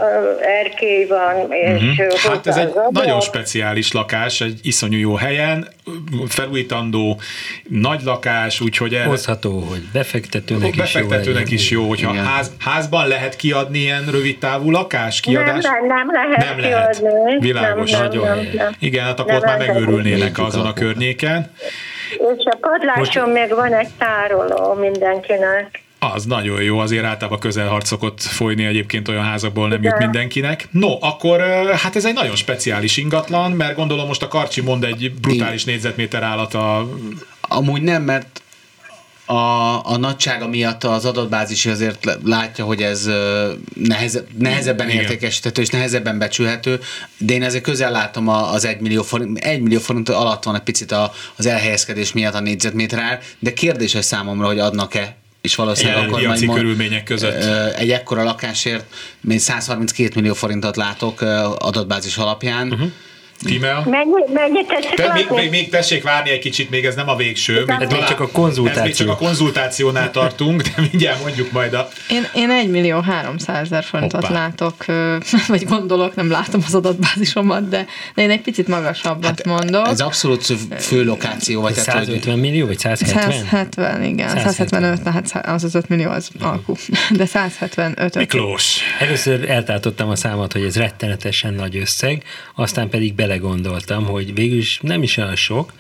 erkély van. És uh-huh. Hát ez egy nagyon speciális lakás, egy iszonyú jó helyen, felújítandó, nagy lakás, úgyhogy... El... Hozható, hogy befektetőnek, befektetőnek is jó. Is jó, hogyha ház, házban lehet kiadni ilyen rövidtávú lakás, kiadás? Nem, nem, nem lehet nem lehet. kiadni. Világos. Nem, nagyon. Nem, nem, Igen, hát akkor ott már megőrülnének azon a környéken. És a padláson Most... még van egy tároló mindenkinek. Az nagyon jó, azért általában közelharc szokott folyni egyébként olyan házakból nem jut mindenkinek. No, akkor hát ez egy nagyon speciális ingatlan, mert gondolom most a Karcsi mond egy brutális Én... négyzetméter állat a... Amúgy nem, mert a, a nagysága miatt az adatbázis azért látja, hogy ez neheze, nehezebben Igen. értékesíthető és nehezebben becsülhető, de én ezért közel látom az egy millió forint, egy millió forint alatt van egy picit az elhelyezkedés miatt a négyzetméter ár, de kérdéses számomra, hogy adnak-e, és valószínűleg Jelen akkor piaci majd körülmények között. Egy ekkora lakásért még száz harminckét millió forintot látok adatbázis alapján. Uh-huh. Tímea? Mennyi, mennyit tessék Te, még, még, még tessék várni egy kicsit, még ez nem a végső. Ez még csak a konzultáció. Ez még csak a konzultációnál tartunk, de mindjárt mondjuk majd a... Én, én egy millió háromszázezer forintot Hoppá. látok, vagy gondolok, nem látom az adatbázisomat, de, de én egy picit magasabbat hát mondok. Ez abszolút fő lokáció. Vagy száz ötven millió, vagy száz hetven? száz hetven, igen. száz hetvenöt, hát az az öt millió az alkú. De száz hetvenöt. Miklós. Először eltáltottam a számot, hogy ez rettenetesen nagy összeg, aztán pedig belegondoltam, hogy végül is nem is olyan sok.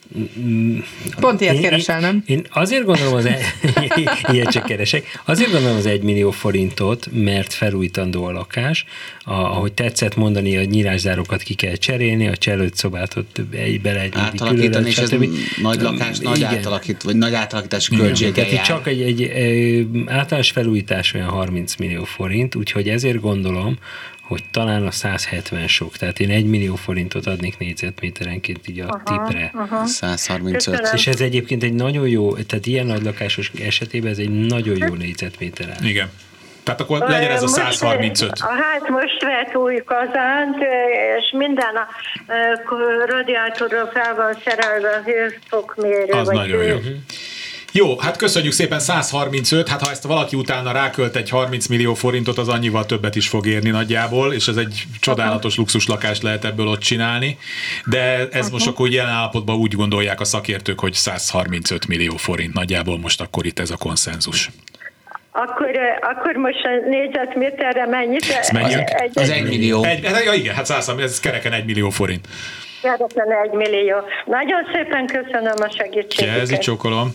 Pont ilyet keresel, nem? Én, én azért gondolom az, ilyet csak keresek, azért gondolom az egy millió forintot, mert felújítandó a lakás, a, ahogy tetszett mondani, a nyílászárókat ki kell cserélni, a cselődszobát ott egy bele egy átalakítani, és ez nagy lakás, nagy átalakít, vagy nagy átalakítási költséggel jár. Csak egy, egy, egy általános felújítás olyan harminc millió forint, úgyhogy ezért gondolom, hogy talán a száz hetven sok, tehát én egy millió forintot adnék négyzetméterenként így a aha, tipre. Aha. száz harmincöt. Köszönöm. És ez egyébként egy nagyon jó, tehát ilyen nagy lakásos esetében ez egy nagyon jó négyzetméter áll. Igen. Tehát akkor legyen ez a száz harmincöt. A ház most vett új kazánt, és minden a radiátorra fel van szerelve a hőfokmérő. Az nagyon jó. Jó, hát köszönjük szépen, száz harmincöt, hát ha ezt valaki utána rákölt egy harminc millió forintot, az annyival többet is fog érni nagyjából, és ez egy csodálatos luxuslakást lehet ebből ott csinálni, de ez most akkor jelen állapotban úgy gondolják a szakértők, hogy száz harmincöt millió forint nagyjából most akkor itt ez a konszenzus. Akkor, akkor most a négyzetméterre mennyit? Menjünk? Egy, az egy millió. Egy, ja, igen, hát száz, ez kereken egy millió forint. Kereken egy millió. Nagyon szépen köszönöm a segítséget. Kezi csokolom.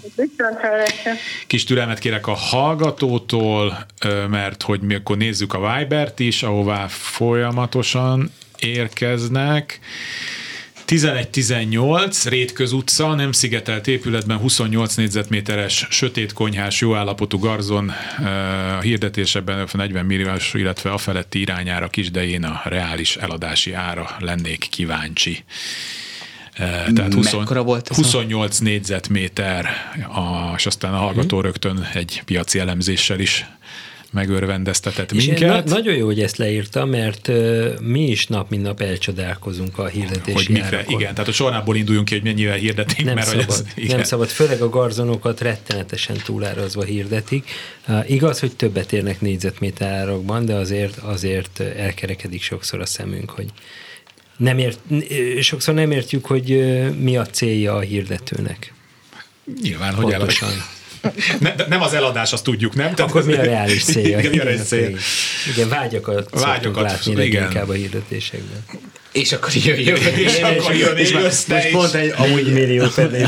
Kis türelmet kérek a hallgatótól, mert hogy mi akkor nézzük a Vibert is, ahová folyamatosan érkeznek. tizenegy tizennyolc, Rétköz utca, nem szigetelt épületben huszonnyolc négyzetméteres, sötét konyhás, jó állapotú garzon, a hirdetéseben negyven milliós, illetve a feletti irányára Kisdején a reális eladási ára lennék kíváncsi. Tehát húsz, volt huszonnyolc négyzetméter, a, és aztán a hallgató rögtön egy piaci elemzéssel is megörvendeztetett minket. Na, nagyon jó, hogy ezt leírta, mert uh, mi is nap mint nap elcsodálkozunk a hirdetési hogy mikre, árakon. Igen, tehát a sornából induljunk ki, hogy mennyivel hirdetik. Nem mert szabad, ez, nem szabad, főleg a garzonokat rettenetesen túlárazva hirdetik. Uh, igaz, hogy többet érnek négyzetméter árakban, de azért, azért elkerekedik sokszor a szemünk, hogy nem ért, sokszor nem értjük, hogy uh, mi a célja a hirdetőnek. Nyilván, hogy pontosan. Ne, nem az eladás, azt tudjuk, nem? Tehát akkor mi a reális célja? Igen, igen, cél. igen, vágyakat, vágyakat látni igen. leginkább a hirdetésekben. És akkor jön, jön, és, és akkor jön, és most, most pont egy amúgy millió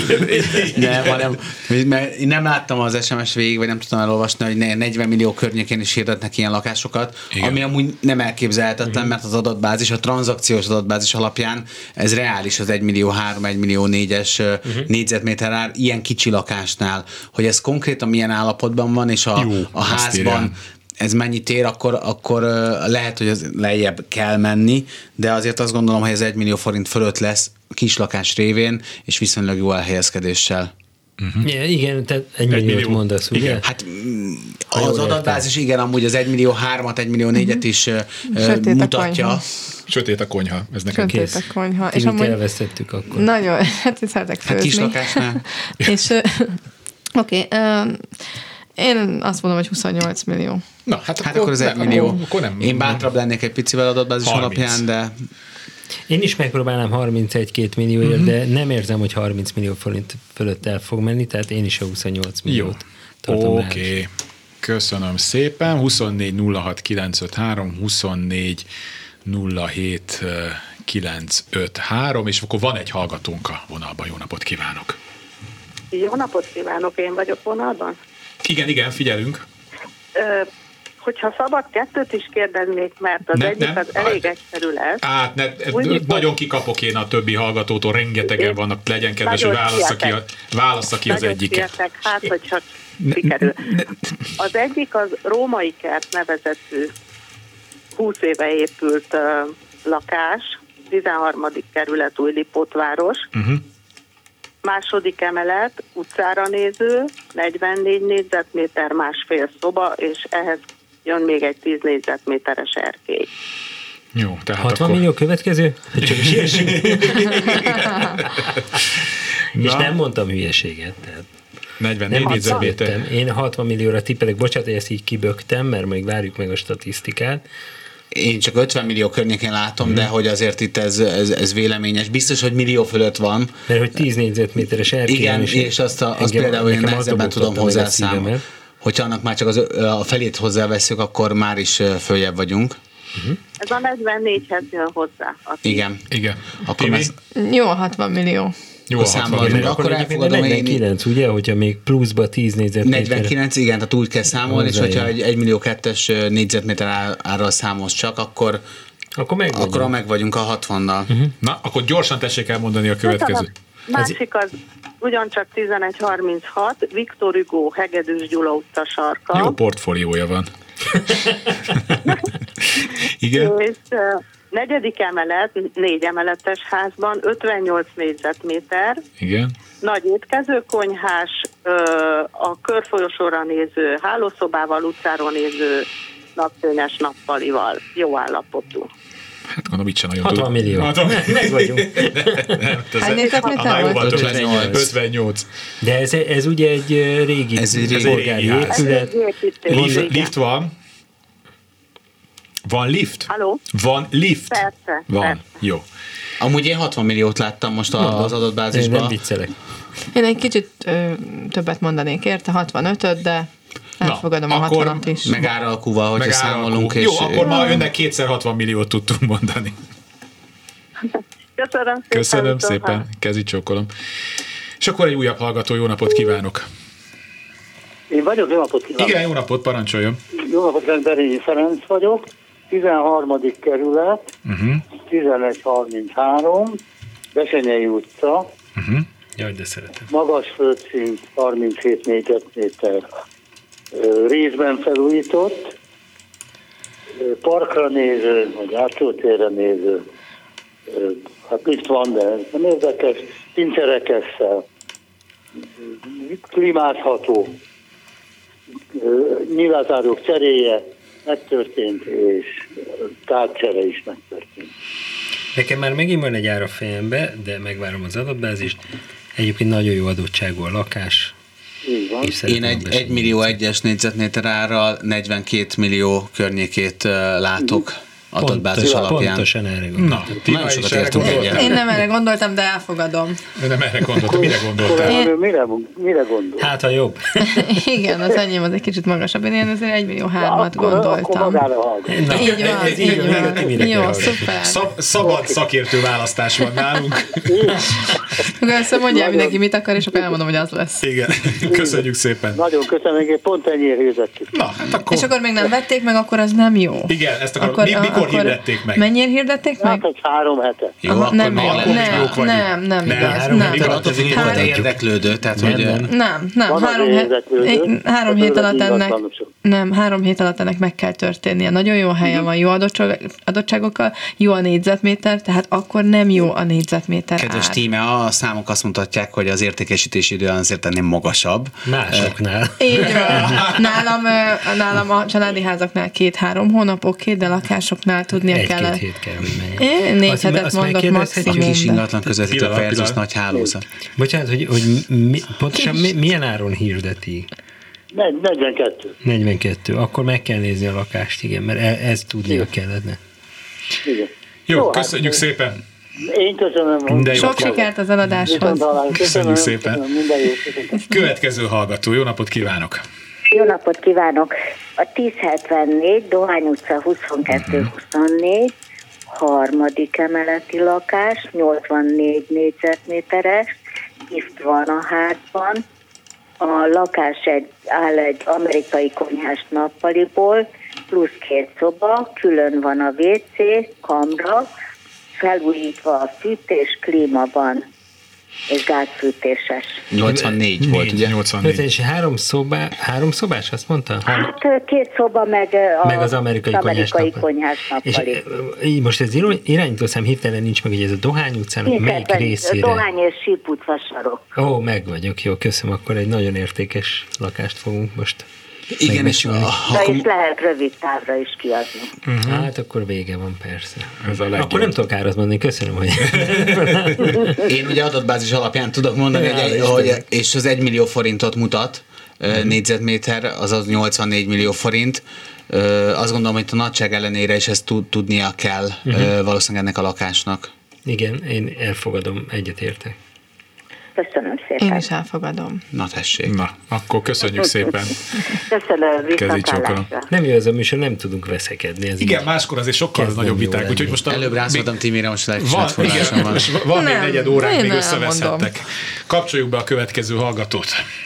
nem, hanem, mert én nem láttam az es em es végig, vagy nem tudtam elolvasni, hogy negyven millió környékén is hirdetnek ilyen lakásokat, igen. Ami amúgy nem elképzelhetetlen, uh-huh. mert az adatbázis, a tranzakciós adatbázis alapján ez reális az egy millió három, egy millió négyes uh-huh. négyzetméter ár ilyen kicsi lakásnál, hogy ez konkrétan milyen állapotban van, és a, Jó, a házban ez mennyit ér, akkor, akkor lehet, hogy az lejjebb kell menni, de azért azt gondolom, hogy ez egy millió forint fölött lesz kislakás révén, és viszonylag jó elhelyezkedéssel. Uh-huh. Ja, igen, tehát egy milliót millió. mondasz, ugye? Igen. Hát az adatbázis, igen, amúgy az egy millió hármat, egy millió négyet is uh-huh. mutatja. A Sötét a konyha, ez nekem Sötét kész. a konyha. És amúgy elvesztettük akkor. Nagyon, hát szeretek főzni. Hát kislakásnál. És oké, okay, um, én azt mondom, hogy huszonnyolc millió. Na, hát, hát akkor, akkor az egy millió. Akkor, akkor nem, én bátrabb lennék egy picivel adatbázis alapján, de... Én is megpróbálnám harmincegy-két millióért, uh-huh. de nem érzem, hogy harminc millió forint fölött el fog menni, tehát én is a huszonnyolc milliót tartom. Oké, okay. Köszönöm szépen. huszonnégy nulla hat kilenc öt három, huszonnégy nulla hét kilenc öt három, és akkor van egy hallgatónk a vonalban. Jó napot kívánok! Jó napot kívánok, én vagyok vonalban. Igen, igen, figyelünk. Ö, hogyha szabad, kettőt is kérdeznék, mert az ne, egyik nem. az elég egyszerű lesz. Hát, ne, Úgy, nagyon kikapok én a többi hallgatótól, rengetegen vannak, legyen kedves, hogy válassza ki, a, válassza ki az egyiket. Sietek, hát, hogyha sikerül. Ne, ne. Az egyik az Római Kert nevezetű húsz éve épült uh, lakás, tizenharmadik kerület, Újlipótváros. Uh-huh. Második emelet, utcára néző, negyvennégy négyzetméter, másfél szoba, és ehhez jön még egy tíz négyzetméteres erkély. Jó, tehát hatvan akkor... millió következő? Csak és nem mondtam hülyeséget. Tehát negyvennégy négyzetméter. Én hatvan millióra tippelek, bocsánat, hogy ezt így kibögtem, mert még várjuk meg a statisztikát. Én csak ötven millió környékén látom, hmm. de hogy azért itt ez, ez, ez véleményes. Biztos, hogy millió fölött van. Mert hogy tíz négyzetméteres erkély. Igen, és, és azt, a, azt például én nehezebben tudom hozzászámolni. Hogyha annak már csak az, a felét hozzáveszünk, akkor már is följebb vagyunk. Uh-huh. Ez a negyvennégyhez jön hozzá. Igen. Igen. Akkor ez... Jó, hatvan millió. Jó, számolunk. Akkor elfogadom negyvenkilenc, én... ugye, hogyha még pluszba tíz négyzetméter. negyvenkilenc, igen, tehát úgy kell számolni, és hogyha egy egy millió kettes négyzetméter árral számolsz csak, akkor akkor meg vagyunk, akkor meg vagyunk a hatvannal. Uh-huh. Na, akkor gyorsan tessék elmondani a következőt. Másik az ugyancsak tizenegy harminchat, Viktor Hugo, Hegedűs Gyula utca sarka. Jó portfóliója van. Igen. És uh, negyedik emelet, négy emeletes házban, ötvennyolc négyzetméter. Igen. Nagy étkezőkonyhás, uh, a körfolyosóra néző, hálószobával, utcáról néző napfényes nappalival. Jó állapotú. Hát gondolom, itt sem nagyon hatvan millió. Meg vagyunk. Hány négyzetméter volt? ötvennyolc. ötvennyolc. De ez, ez ugye egy régi, ez egy régi polgári épület. Lift, lift van? Van lift? Halló? Van lift? Persze. Van, persze. jó. Amúgy én hatvan milliót láttam most az adatbázisban. Én nem viccelek. Én egy kicsit ö, többet mondanék érte, hatvanötöt, de elfogadom a hatvanat is. Meg áralkúval, hogyha számolunk. És jó, akkor ma önnek kétszer hatvan milliót tudtunk mondani. Köszönöm szépen. Köszönöm szépen, kezi csókolom. És akkor egy újabb hallgató, jó napot kívánok! Én vagyok, jó napot kívánok! Igen, jó napot, parancsoljon! Jó napot, Berényi Ferenc vagyok, tizenharmadik kerület, uh-huh. tizenegy harminchárom, Besenyei utca, uh-huh. Jaj, de szeretem. Magas földszint harminchét négyzetméter, részben felújított, parkra néző, vagy átszótérre néző, hát itt van, de nem érdekes, pincserekesszel, klímázható, nyilatárok cseréje megtörtént, és tárgycsere is megtörtént. Nekem már megint van egy ár a fejembe, de megvárom az adatbázist. Egyébként nagyon jó adottságú a lakás. Én egy egy millió egyes négyzetméter árral negyvenkét millió környékét uh, látok adatbázis alapján. Pontosan erre gondoltam. Na, nagyon sokat értünk egyet. Én nem erre gondoltam, de elfogadom. Ő nem erre gondoltam, mire gondoltál? Én... Mire, mire gondol? Hát, ha jobb. Igen, az enyém az egy kicsit magasabb. Én azért egy millió hármat gondoltam. Akkor magára hallgat. Így van, ez így van. Jó, szuper. Szab, szabad szakértő választás van nálunk. Akkor ezt mondjál mindenki, mit akar, és akkor elmondom, hogy az lesz. Igen, köszönjük szépen. Nagyon köszönöm, hogy pont ennyire hirdettük. Na, hát akkor... És akkor még nem vették meg, akkor az nem jó. Igen, ezt akarom. Mi, mikor akkor hirdették meg? Mennyire hirdették meg? Hát egy három hete. Jó, aha, akkor nem, még nem, lehet. nem, nem, nem, nem, igaz. három Nem, nem. Attól függ, hogy érdeklődő, tehát hogy... Nem, nem, három, hét, három hét alatt ennek, nem, három hét alatt ennek meg kell történnie. Nagyon jó helyen van, jó adottságokkal, jó a négyzetméter, tehát akkor nem jó a négyzetméter Kedves ár. tíme, a számok azt mutatják, hogy az értékesítési idő azért ennél magasabb. Másoknál. Így van. Nálam, nálam a családi házaknál két-három hónap, oké, de lakásoknál tudnia Egy-két kell. hét kell, hogy menjen. Én négy Azt- hetet azt mondok megkérdezhetjük? maximum. Kis de- ingatlan közvetítő Pillanat, versus pillanat. nagy hálózat. Bocsánat, hogy, hogy mi, pontosan mi, milyen áron hirdeti? negyvenkettő. negyvenkettő. Akkor meg kell nézni a lakást, igen, mert e- ez tudnia kellene. Igen. Jó, Jó, köszönjük hát, szépen. Én köszönöm. De jó. Sok sikert az eladáshoz. Viszontalán. Köszönjük szépen. Köszönöm, minden jót. Következő hallgató, jó napot kívánok. Jó napot kívánok! A tíz hetvennégy, Dohány utca huszonkettő huszonnégy, harmadik emeleti lakás, nyolcvannégy négyzetméteres, lift van a házban. A lakás egy, áll egy amerikai konyhás nappaliból, plusz két szoba, külön van a vé cé, kamra, felújítva a fűtés, klíma van, és gázfűtéses. nyolcvannégy volt, ugye? nyolcvannégy. És három, szobá, három szobás, azt mondta? Hát két szoba, meg, a, Meg az amerikai, az amerikai konyhás konyhás nappali. És e, így most ez irányítószám hirtelen nincs meg, hogy ez a Dohány utcának melyik részére? Dohány és Síp utca sarok. Ó, meg vagyok, jó, köszönöm, akkor egy nagyon értékes lakást fogunk most Igen, és a, De akkor, is lehet rövid távra is kiadni. uh-huh. Hát akkor vége van, persze. Ez a legjobb. Akkor nem tudok árat mondani, köszönöm, hogy... én ugye adatbázis alapján tudok mondani, Ja, hogy, egy, Istenem. hogy és az egy millió forintot mutat, uh-huh. négyzetméter, azaz nyolcvannégy millió forint. Azt gondolom, hogy a nagyság ellenére is ezt tudnia kell uh-huh. valószínűleg ennek a lakásnak. Igen, én elfogadom, egyetértek. Köszönöm szépen. Én is elfogadom. Na tessék. Na, akkor köszönjük szépen. Köszönöm, Kezi csókolom. viszontlátásra. Nem jó ez a műsor, nem tudunk veszekedni. Ez Igen, így máskor azért sokkal kezd nagyobb nem jó viták, lenni. úgyhogy most a, Előbb rászoltam Tímére, most van, lelkismertforrásom igen, van. most van még Nem, negyed óránk, én még elmondom. összeveszhettek. Kapcsoljuk be a következő hallgatót.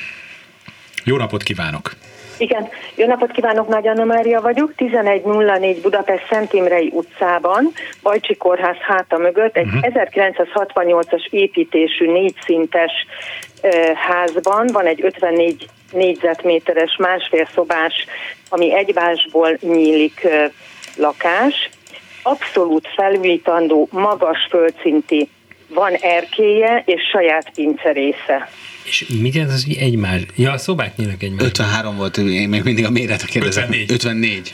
Jó napot kívánok! Igen, jó napot kívánok, Nagy Anna Mária vagyok, tizenegy nulla négy Budapest Szent Imrei utcában, Bajcsi Kórház háta mögött, egy uh-huh. ezerkilencszázhatvannyolcas építésű négyszintes uh, házban van egy ötvennégy négyzetméteres, másfél szobás, ami egybásból nyílik uh, lakás, abszolút felújítandó, magas földszinti, van erkélye és saját pincerésze. És mit jelent az, hogy egymás? Ja, a szobák nyílnak egymás. ötvenhárom volt, én még mindig a méretre kérdezem. ötvennégy. ötvennégy.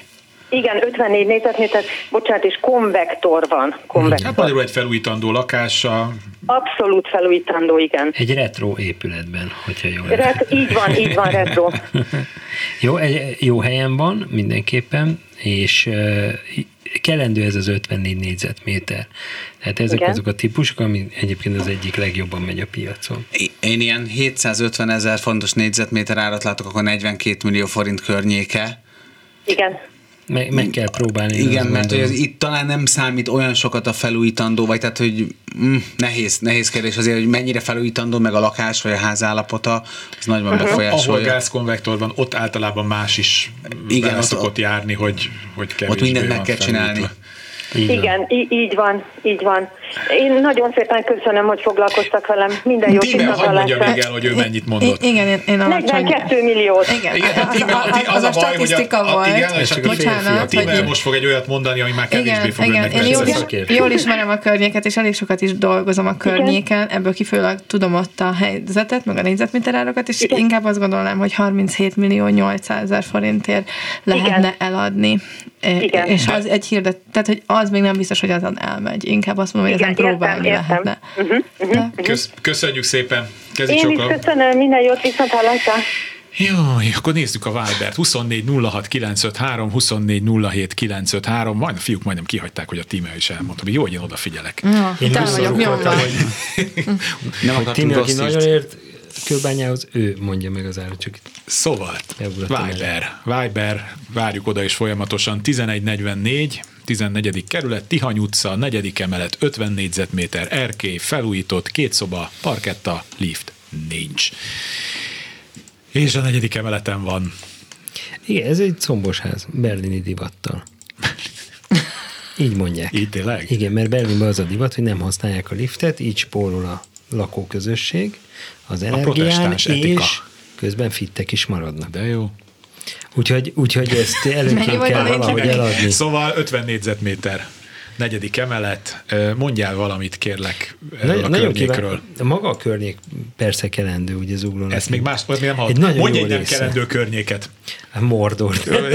Igen, ötvennégy négyzetméter, bocsánat, és konvektor van. Konvektor. Hát magyarul egy felújítandó lakása. Abszolút felújítandó, igen. Egy retro épületben, hogyha jól Ret, így van, így van, retro. Jó, egy, jó helyen van mindenképpen, és uh, kellendő ez az ötvennégy négyzetméter. Tehát ezek igen. azok a típusok, ami egyébként az egyik legjobban megy a piacon. Én ilyen hétszázötven ezer forintos négyzetméter árat látok, akkor negyvenkét millió forint környéke. Igen. Meg, meg kell próbálni. Igen, mert hogy az, itt talán nem számít olyan sokat a felújítandó, vagy tehát, hogy mm, nehéz, nehéz kérdés azért, hogy mennyire felújítandó, meg a lakás, vagy a ház állapota, az nagyban uh-huh. befolyásolja. Ahol gázkonvektor van, ott általában más is igen, ott szokott járni, hogy, hogy kevésbé ott mindent meg van kell csinálni. Így igen, van. Í- így van, így van. Én nagyon szépen köszönöm, hogy foglalkoztak velem. Minden jót Tíme, hadd mondja még el, hogy ő mennyit mondott. I- igen, én, én negyvenkettő milliót. Igen, igen az, Tíme, az, az, az a statisztika a, volt. Igen, és a Bocsánat, Tíme hogy most fog egy olyat mondani, ami már kevésbé igen, fog igen, önnek én jól, is, jól ismerem a környéket, és elég sokat is dolgozom a környéken, igen. Ebből kifolyólag tudom ott a helyzetet, meg a négyzetméterárakat, és igen. inkább azt gondolnám, hogy harminchét millió nyolcszázezer forintért lehetne igen. eladni. Igen. És az egy hirdet, tehát hogy az még nem biztos, hogy azon elmegy. Inkább azt mondom, hogy igen, ezen próbálni értem, lehetne. Uh-huh, uh-huh, Kösz, köszönjük szépen. Kezdj Én sokkal. is köszönöm, minden jót, viszont hallásra. Jaj, akkor nézzük a Vibert. huszonnégy nulla hat kilencszázötvenhárom, huszonnégy nulla hét kilencszázötvenhárom. Majd a fiúk majdnem kihagyták, hogy a Tíme is elmondta, hogy jó, hogy én odafigyelek. Ja, én nem vagyok nyomva. Nem akartunk Tíme, aki rossz nagyon ért Kőbányához, ő mondja meg az árat, csak Szóval, Viber, Viber, várjuk oda is folyamatosan, tizenegy negyvennégy, tizennegyedik kerület, Tihany utca, negyedik emelet, ötven négyzetméter, erkély, felújított, két szoba, parketta, lift, nincs. És a negyedik emeleten van. Igen, ez egy combos ház, berlini divattal. Így mondják. Így tényleg? Igen, mert Berlinben az a divat, hogy nem használják a liftet, így spórol a lakóközösség, az energián, és etika. Közben fittek is maradnak. De jó. Úgyhogy, úgyhogy ezt előként kell valahogy eladni. Szóval ötven négyzetméter, negyedik emelet. Mondjál valamit, kérlek, erről a környékről. Maga a környék persze kelendő, ugye Zuglónak. Ezt még más, még nem hallott. Mondj egy nem kelendő környéket. Mordor.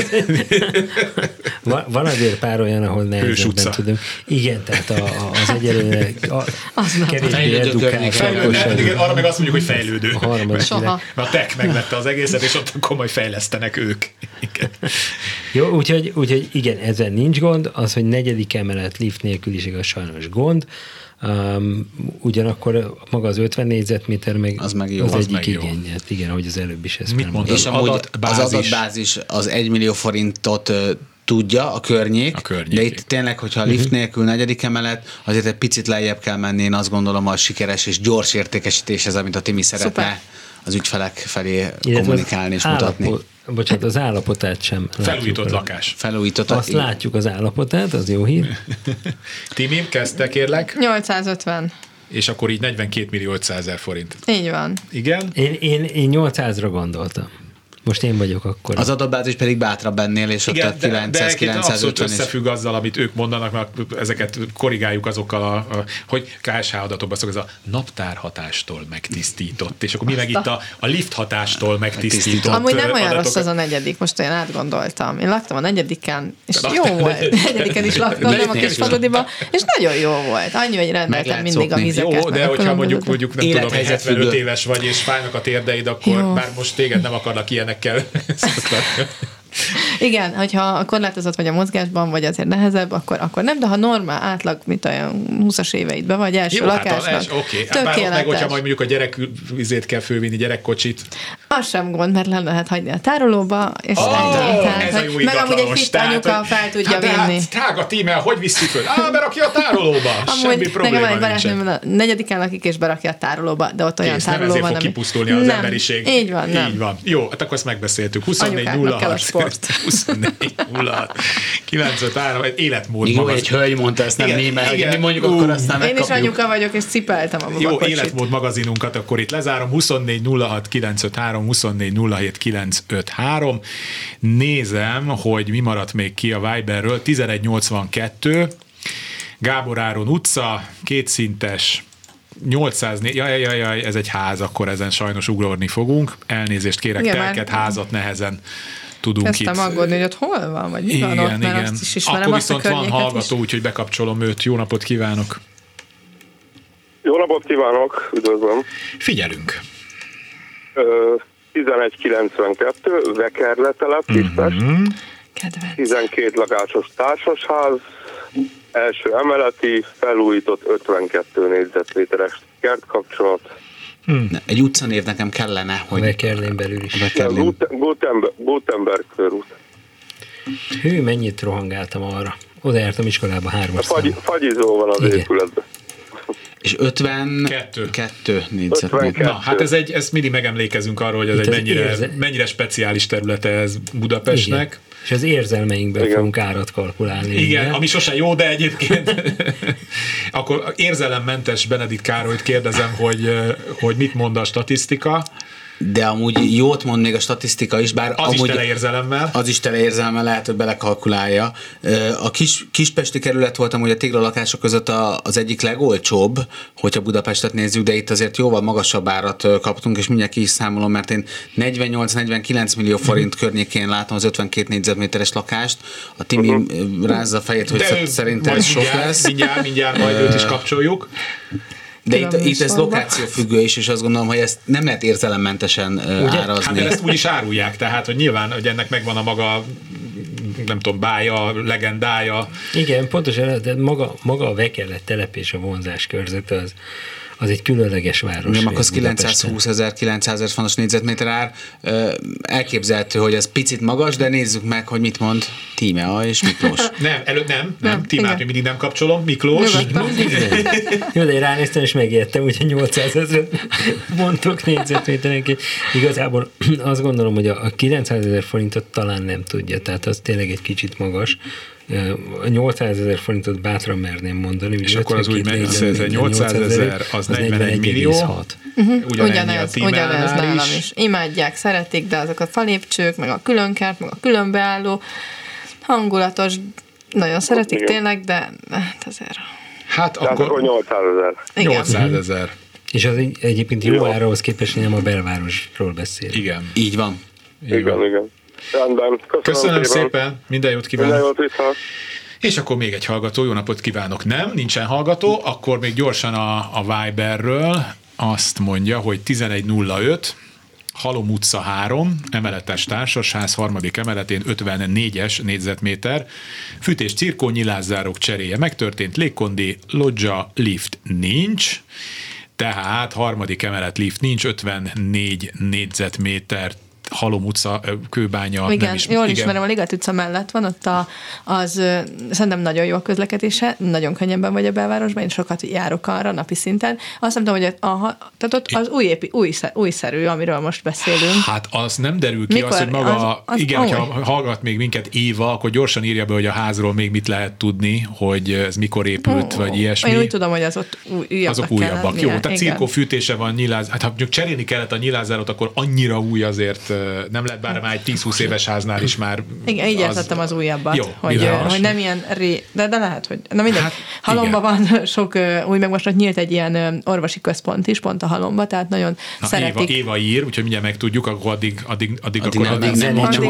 van, van azért pár olyan, ahol nehezebben tudom. Igen, tehát a, a, az egyelőre kevésbé edukált. Arra meg azt mondjuk, hogy fejlődő. A Soha. A tech megvette az egészet, és ott komoly fejlesztenek ők. Igen. Jó, úgyhogy, úgyhogy igen, ezen nincs gond. Az, hogy negyedik emelet lift nélküliség, az sajnos gond. Um, ugyanakkor maga az ötven négyzetméter meg az, meg jó, az, az egyik meg igény. Hát igen, ahogy az előbb is ezt mit mondod? És amúgy az adatbázis az egy millió forintot uh, tudja a környék, a környék, de itt tényleg, hogyha a lift nélkül negyedik emelet, azért egy picit lejjebb kell menni, én azt gondolom a sikeres és gyors értékesítéshez, amit a Timi szeretne Szuper. az ügyfelek felé Illetve kommunikálni és állapot, mutatni. Bocsánat, az állapotát sem Felújított látjuk. lakás. Felújított. Azt így. Látjuk az állapotát, az jó hír. Timi, kezdte kérlek. nyolcszázötven. És akkor így negyvenkét millió ötszázezer forint. Így van. Igen? Én, én, én nyolcszázra gondoltam. Most én vagyok akkor. Az adatbázis pedig bátrabb ennél, és igen, ott a kilencszáz kilencszázötven is. Összefügg azzal, amit ők mondanak, mert ezeket korrigáljuk azokkal, a, a, hogy ká es há adatokban szok, ez a naptárhatástól megtisztított, és akkor mi meg itt a, a lift hatástól megtisztított. Amúgy nem olyan adatok. rossz az a negyedik, most én átgondoltam. Én laktam a negyediken, és de jó volt. Negyediken is laktam, nem a kis faludiba, és nagyon jó volt. Annyi, hogy rendeltem mindig a vizeket. Jó, de hogyha mondjuk, mondjuk nem tudom, hogy hetvenöt éves vagy, és fájnak a térdeid, akkor bár most téged nem akarnak ilyenek kell. Igen, hogyha korlátozott vagy a mozgásban, vagy azért nehezebb, akkor, akkor nem, de ha normál, átlag, mint olyan húszas éveidben, vagy első jó, lakásnak, hát oké. tökéletes. Bár meg, hogyha majd mondjuk a gyerek vizét kell fölvinni, gyerekkocsit. Az sem gond, mert le lehet hagyni a tárolóba, és oh, ennyi. Tehát, ez a jó meg amúgy egy fit anyuka fel tudja hát, vinni. Hát, drága Tíme, hogy viszi föl? Á, berakja a tárolóba. Semmi probléma nekem barátnőm a negyediken lakik, és berakja a tárolóba, de ott olyan Kész, tároló nem van, ezért fog kipusztulni az nem. emberiség. Így van, nem. Így van. Jó, hát akkor ezt megbeszéltük. huszonnégy nulla hat huszonnégy nulla hat kilencszázötvenhárom, egy életmód. Jó, egy hölgy mondta ezt, nem mi, mert mi mondjuk akkor aztán megkapjuk. Én is anyuka vagyok, és cipeltem a jó, babakocsit. életmód magazinunkat akkor itt lezárom. huszonnégy nulla hat kilencszázötvenhárom, huszonnégy nulla hét kilencszázötvenhárom. Nézem, hogy mi maradt még ki a Viberről. tizenegy nyolcvankettő, Gábor Áron utca, kétszintes, nyolcszáz, jaj, jaj, jaj, ez egy ház, akkor ezen sajnos ugrani fogunk. Elnézést kérek, igen, telket, már... házat nehezen tudunk Kezdtem itt. aggódni, hogy ott hol van, vagy mi igen, van ott, mert igen. azt is ismerem. Akkor azt viszont a van környéket hallgató, is. úgyhogy bekapcsolom őt. Jó napot kívánok! Jó napot kívánok, üdvözlöm! Figyelünk! tizenegy kilencvenkettő, Vekerle telep, Kispest. Mm-hmm. tizenkét lakásos társasház, első emeleti, felújított ötvenkettő négyzetméteres kertkapcsolat. Hmm. Egy utcanév nekem kellene, hogy... Vekerlén belül is. Vekerlén. Gutenberg, Gutenberg körút. Hű, mennyit rohangáltam arra. Oda jártam iskolába hármas Fagy, Fagyizó van az igen. épületben. És ötvenkettő négyzetméter. Na, hát ez egy, ezt mindig megemlékezünk arról, hogy ez itt egy mennyire, érze... mennyire speciális területe ez Budapestnek. Igen. És az érzelmeinkben igen. fogunk árat kalkulálni. Igen, igen, ami sose jó, de egyébként akkor érzelemmentes Benedikt Károlyt kérdezem, hogy, hogy mit mond a statisztika. De amúgy jót mond még a statisztika is, bár az amúgy is tele érzelemmel. Az is tele érzelemmel, lehet, hogy belekalkulálja. A kis, kispesti kerület volt amúgy a téglalakások között az egyik legolcsóbb, hogyha Budapestet nézzük, de itt azért jóval magasabb árat kaptunk, és mindjárt ki is számolom, mert én negyvennyolc-negyvenkilenc millió forint környékén látom az ötvenkét négyzetméteres lakást. A Timi uh-huh. rázza a fejét, hogy de szerintem ez sok mindjárt, lesz. Mindjárt, mindjárt majd őt is kapcsoljuk. De itt, itt ez lokációfüggő is, és azt gondolom, hogy ezt nem lehet érzelemmentesen ugye? árazni. Hát de ezt úgy is árulják, tehát, hogy nyilván, hogy ennek megvan a maga, nem tudom, bája, legendája. Igen, pontosan, de maga, maga a Vekerle telep és a vonzás körzete az, az egy különleges város. Nem, akkor az kilencszázhúszezer, kilencszázezer fontos négyzetméter ár. Elképzelhető, hogy ez picit magas, de nézzük meg, hogy mit mond Tímea és Miklós. Nem, előtt nem, nem, nem Tímát még mindig nem kapcsolom, Miklós. Jó, de én ránéztem és megijedtem, úgyhogy nyolcszázezer mondtok négyzetméterenként. Igazából azt gondolom, hogy a kilencszázezer forintot talán nem tudja, tehát az tényleg egy kicsit magas. nyolcszázezer forintot bátran merném mondani. És akkor az úgy megy, ez nyolcszázezer, az negyvenegy millió. Uh-huh. Ugyanez, ugyanez nálam is. is. Imádják, szeretik, de azok a falépcsők, meg a különkert, meg a különbeálló, hangulatos, nagyon szeretik igen. tényleg, de hát azért... Hát akkor, akkor nyolcszázezer. nyolcszázezer. És az egyébként jó árahoz képest, nem a belvárosról beszél. Igen. Így van. Igen, igen. igen. Rendben. Köszönöm, Köszönöm szépen. szépen, minden jót kívánok. Minden jót vissza. És akkor még egy hallgató, jó napot kívánok. Nem, nincsen hallgató, akkor még gyorsan a, a Viberről azt mondja, hogy tizenegy nulla öt, Halom utca három, emeletes társasház, harmadik emeletén ötvennégyes négyzetméter, fűtés, cirkó, nyilászárók cseréje megtörtént, légkondi, loggia, lift nincs, tehát harmadik emelet lift nincs, ötvennégy négyzetméter, Halom utca, Kőbánya. Igen, nem is, jól igen. ismerem, a Liget utca mellett van, ott a, az szerintem nagyon jó a közlekedése, nagyon könnyebben vagy a belvárosban, én sokat járok arra napi szinten. Azt nem tudom, hogy a, a, tehát ott az új épi, új, újszerű, amiről most beszélünk. Hát az nem derül ki, Mikor? az, hogy maga, az, az igen, hogyha hallgat még minket Éva, akkor gyorsan írja be, hogy a házról még mit lehet tudni, hogy ez mikor épült, oh, vagy ilyesmi. Én úgy tudom, hogy az ott újabbak. Azok újabbak. Jó, tehát igen. cirkófűtése van, nyiláz, hát ha mondjuk cserélni kellett a nyilázárót, akkor annyira új azért nem lehet, bár már egy tíz-húsz éves háznál is már... Igen, így az... értettem az újabbat, jó, hogy, hogy nem ilyen ré... De, de lehet, hogy... Na mindegy. Hát, Halomba van sok új, meg most nyílt egy ilyen orvosi központ is, pont a Halomba, tehát nagyon na, szeretik. Éva, Éva ír, úgyhogy mindjárt megtudjuk, akkor addig, addig, addig, addig akkor addig nem mondjuk.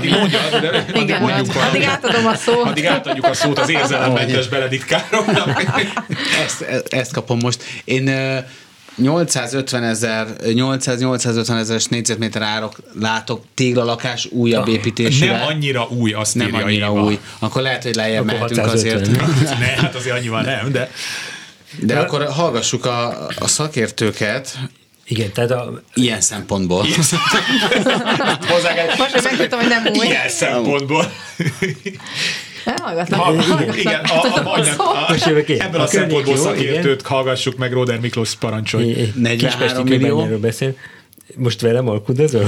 Addig átadom a szót. Addig átadjuk a szót az érzelemmentes Benedikt Károlynak. ezt, ezt kapom most. Én... nyolcszázötven ezer, nyolcszáz-nyolcszázötven ezeres négyzetméter árok látok, téglalakás újabb építésűre. Nem annyira új, azt nem írja annyira Éva. új. Akkor lehet, hogy lejjebb mehetünk azért. Ne, hát azért annyival nem, de... De akkor hallgassuk a, a szakértőket. Igen, tehát a... Ilyen szempontból. Ilyen szempontból. Most, hogy megtudtam, hogy nem új. Ilyen szempontból. Hallgatlak. Ha, igen, a, a, a, a, ebből a, a szempontból szakértőt hallgassuk meg, Róder Miklós parancsolj. negyvenhárom millió. Beszél. Most velem alkudozol?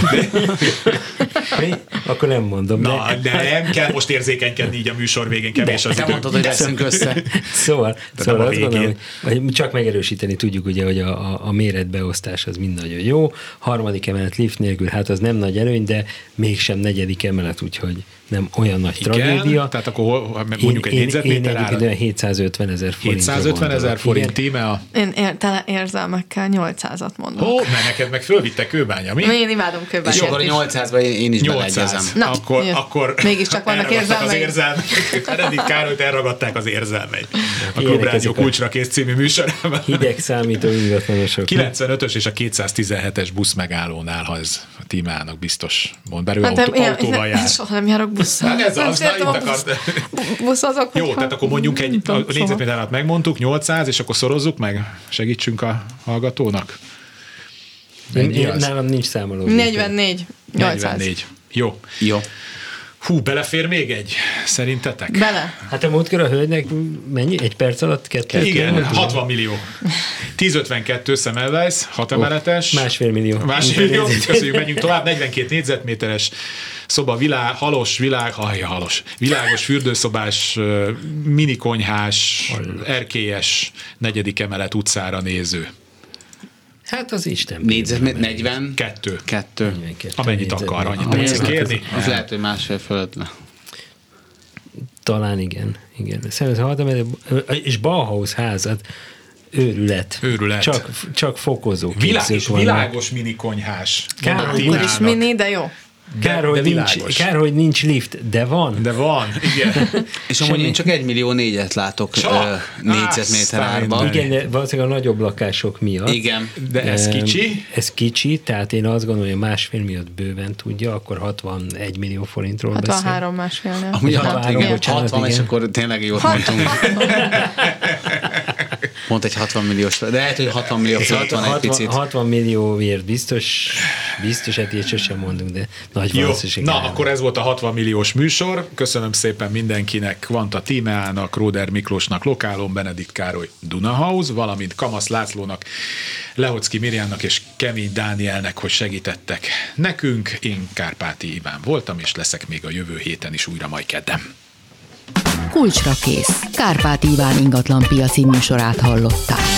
Akkor nem mondom. Na, de nem kell most érzékenykedni így a műsor végén, kevés az idő. Te mondtad, hogy veszünk össze. Szóval, szóval azt gondolom, hogy csak megerősíteni tudjuk, ugye, hogy a, a, a méretbeosztás az mind nagyon jó. Harmadik emelet lift nélkül, hát az nem nagy előny, de mégsem negyedik emelet, úgyhogy nem olyan nagy Igen, tragédia. Tehát akkor mondjuk én, egy négyzetméter ára. Én, én hétszázötven ezer forintra hétszázötven ezer forint tíme a... Én ér, tele érzelmekkel nyolcszázat mondok. Ó, mert neked meg fölvitte Kőbánya, mi? Én imádom Kőbányát. És akkor a nyolcszázba én is beleegyezem. Na, akkor, akkor mégiscsak vannak érzelmeim. Az érzelmek. Eredik Károlyt elragadták az érzelmei. A Klubrádió Kulcsra Kész című műsorában. Hideg számító ingatlanosok. kilencvenötös és a kétszáztizenhetes buszmegállónál, ha ez a tímának biztos mond. Bár ő hát autó, én, autóval jár. Soha nem járok busszal. Hát ez az, na, itt akart. Busz azok, jó, tehát akkor mondjunk egy, a négyzetmétert megmondtuk, nyolcszáz, és akkor szorozzuk meg, segítsünk a hallgatónak. Én, én, nálam nincs számoló. negyvennégy. negyvennégy. Jó. Jó. Hú, belefér még egy, szerintetek? Bele. Hát a múltkor a hölgynek mennyi? Egy perc alatt kettő? Igen, hatvan millió. tíz ötvenkettő Semmelweis, hat emeletes. Másfél millió. Másfél millió, köszönjük, menjünk tovább. negyvenkét négyzetméteres szoba, világ, halos, világ, hajja, halos, világos fürdőszobás, minikonyhás, erkélyes, negyedik emelet utcára néző. Hát az Isten. Négyzetméter negyvenkettő. Kettő. Amennyit akar, annyit tetszik kérni. Az lehet, hogy másfél fölött le. Talán igen. igen. Szerintem, és Bauhaus házat, őrület. Őrület. Csak, csak fokozó. Világ, világos minikonyhás. Akkor is mini, de jó. Kár, de, hogy de nincs, kár, hogy nincs lift, de van. De van, igen. És amúgy én csak egy millió négyet látok csak? négyzetméter árban. Igen, de valószínűleg a nagyobb lakások miatt. Igen. De ez kicsi? Ez kicsi, tehát én azt gondolom, hogy másfél milliót bőven tudja, akkor hatvanegy millió forintról beszél. hatvanhárom másfélnél. Amúgy hatvan, és akkor tényleg jót mondtunk. Mondd egy hatvan milliós, de lehet, hogy hatvan millió fölött van egy picit. hatvan millióért biztos, biztos, hát ilyet sosem mondunk, de nagy valószínűség. Na, akkor ez volt a hatvan milliós műsor. Köszönöm szépen mindenkinek, Kvanta Tímeának, Róder Miklósnak, Lokálon, Benedikt Károly Dunahouse, valamint Kamasz Lászlónak, Lehocki Mirjánnak és Kemény Dánielnek, hogy segítettek nekünk. Én Kárpáti Iván voltam, és leszek még a jövő héten is újra majd kedden. Kulcsra kész. Kárpáti Iván ingatlan piaci műsorát hallották.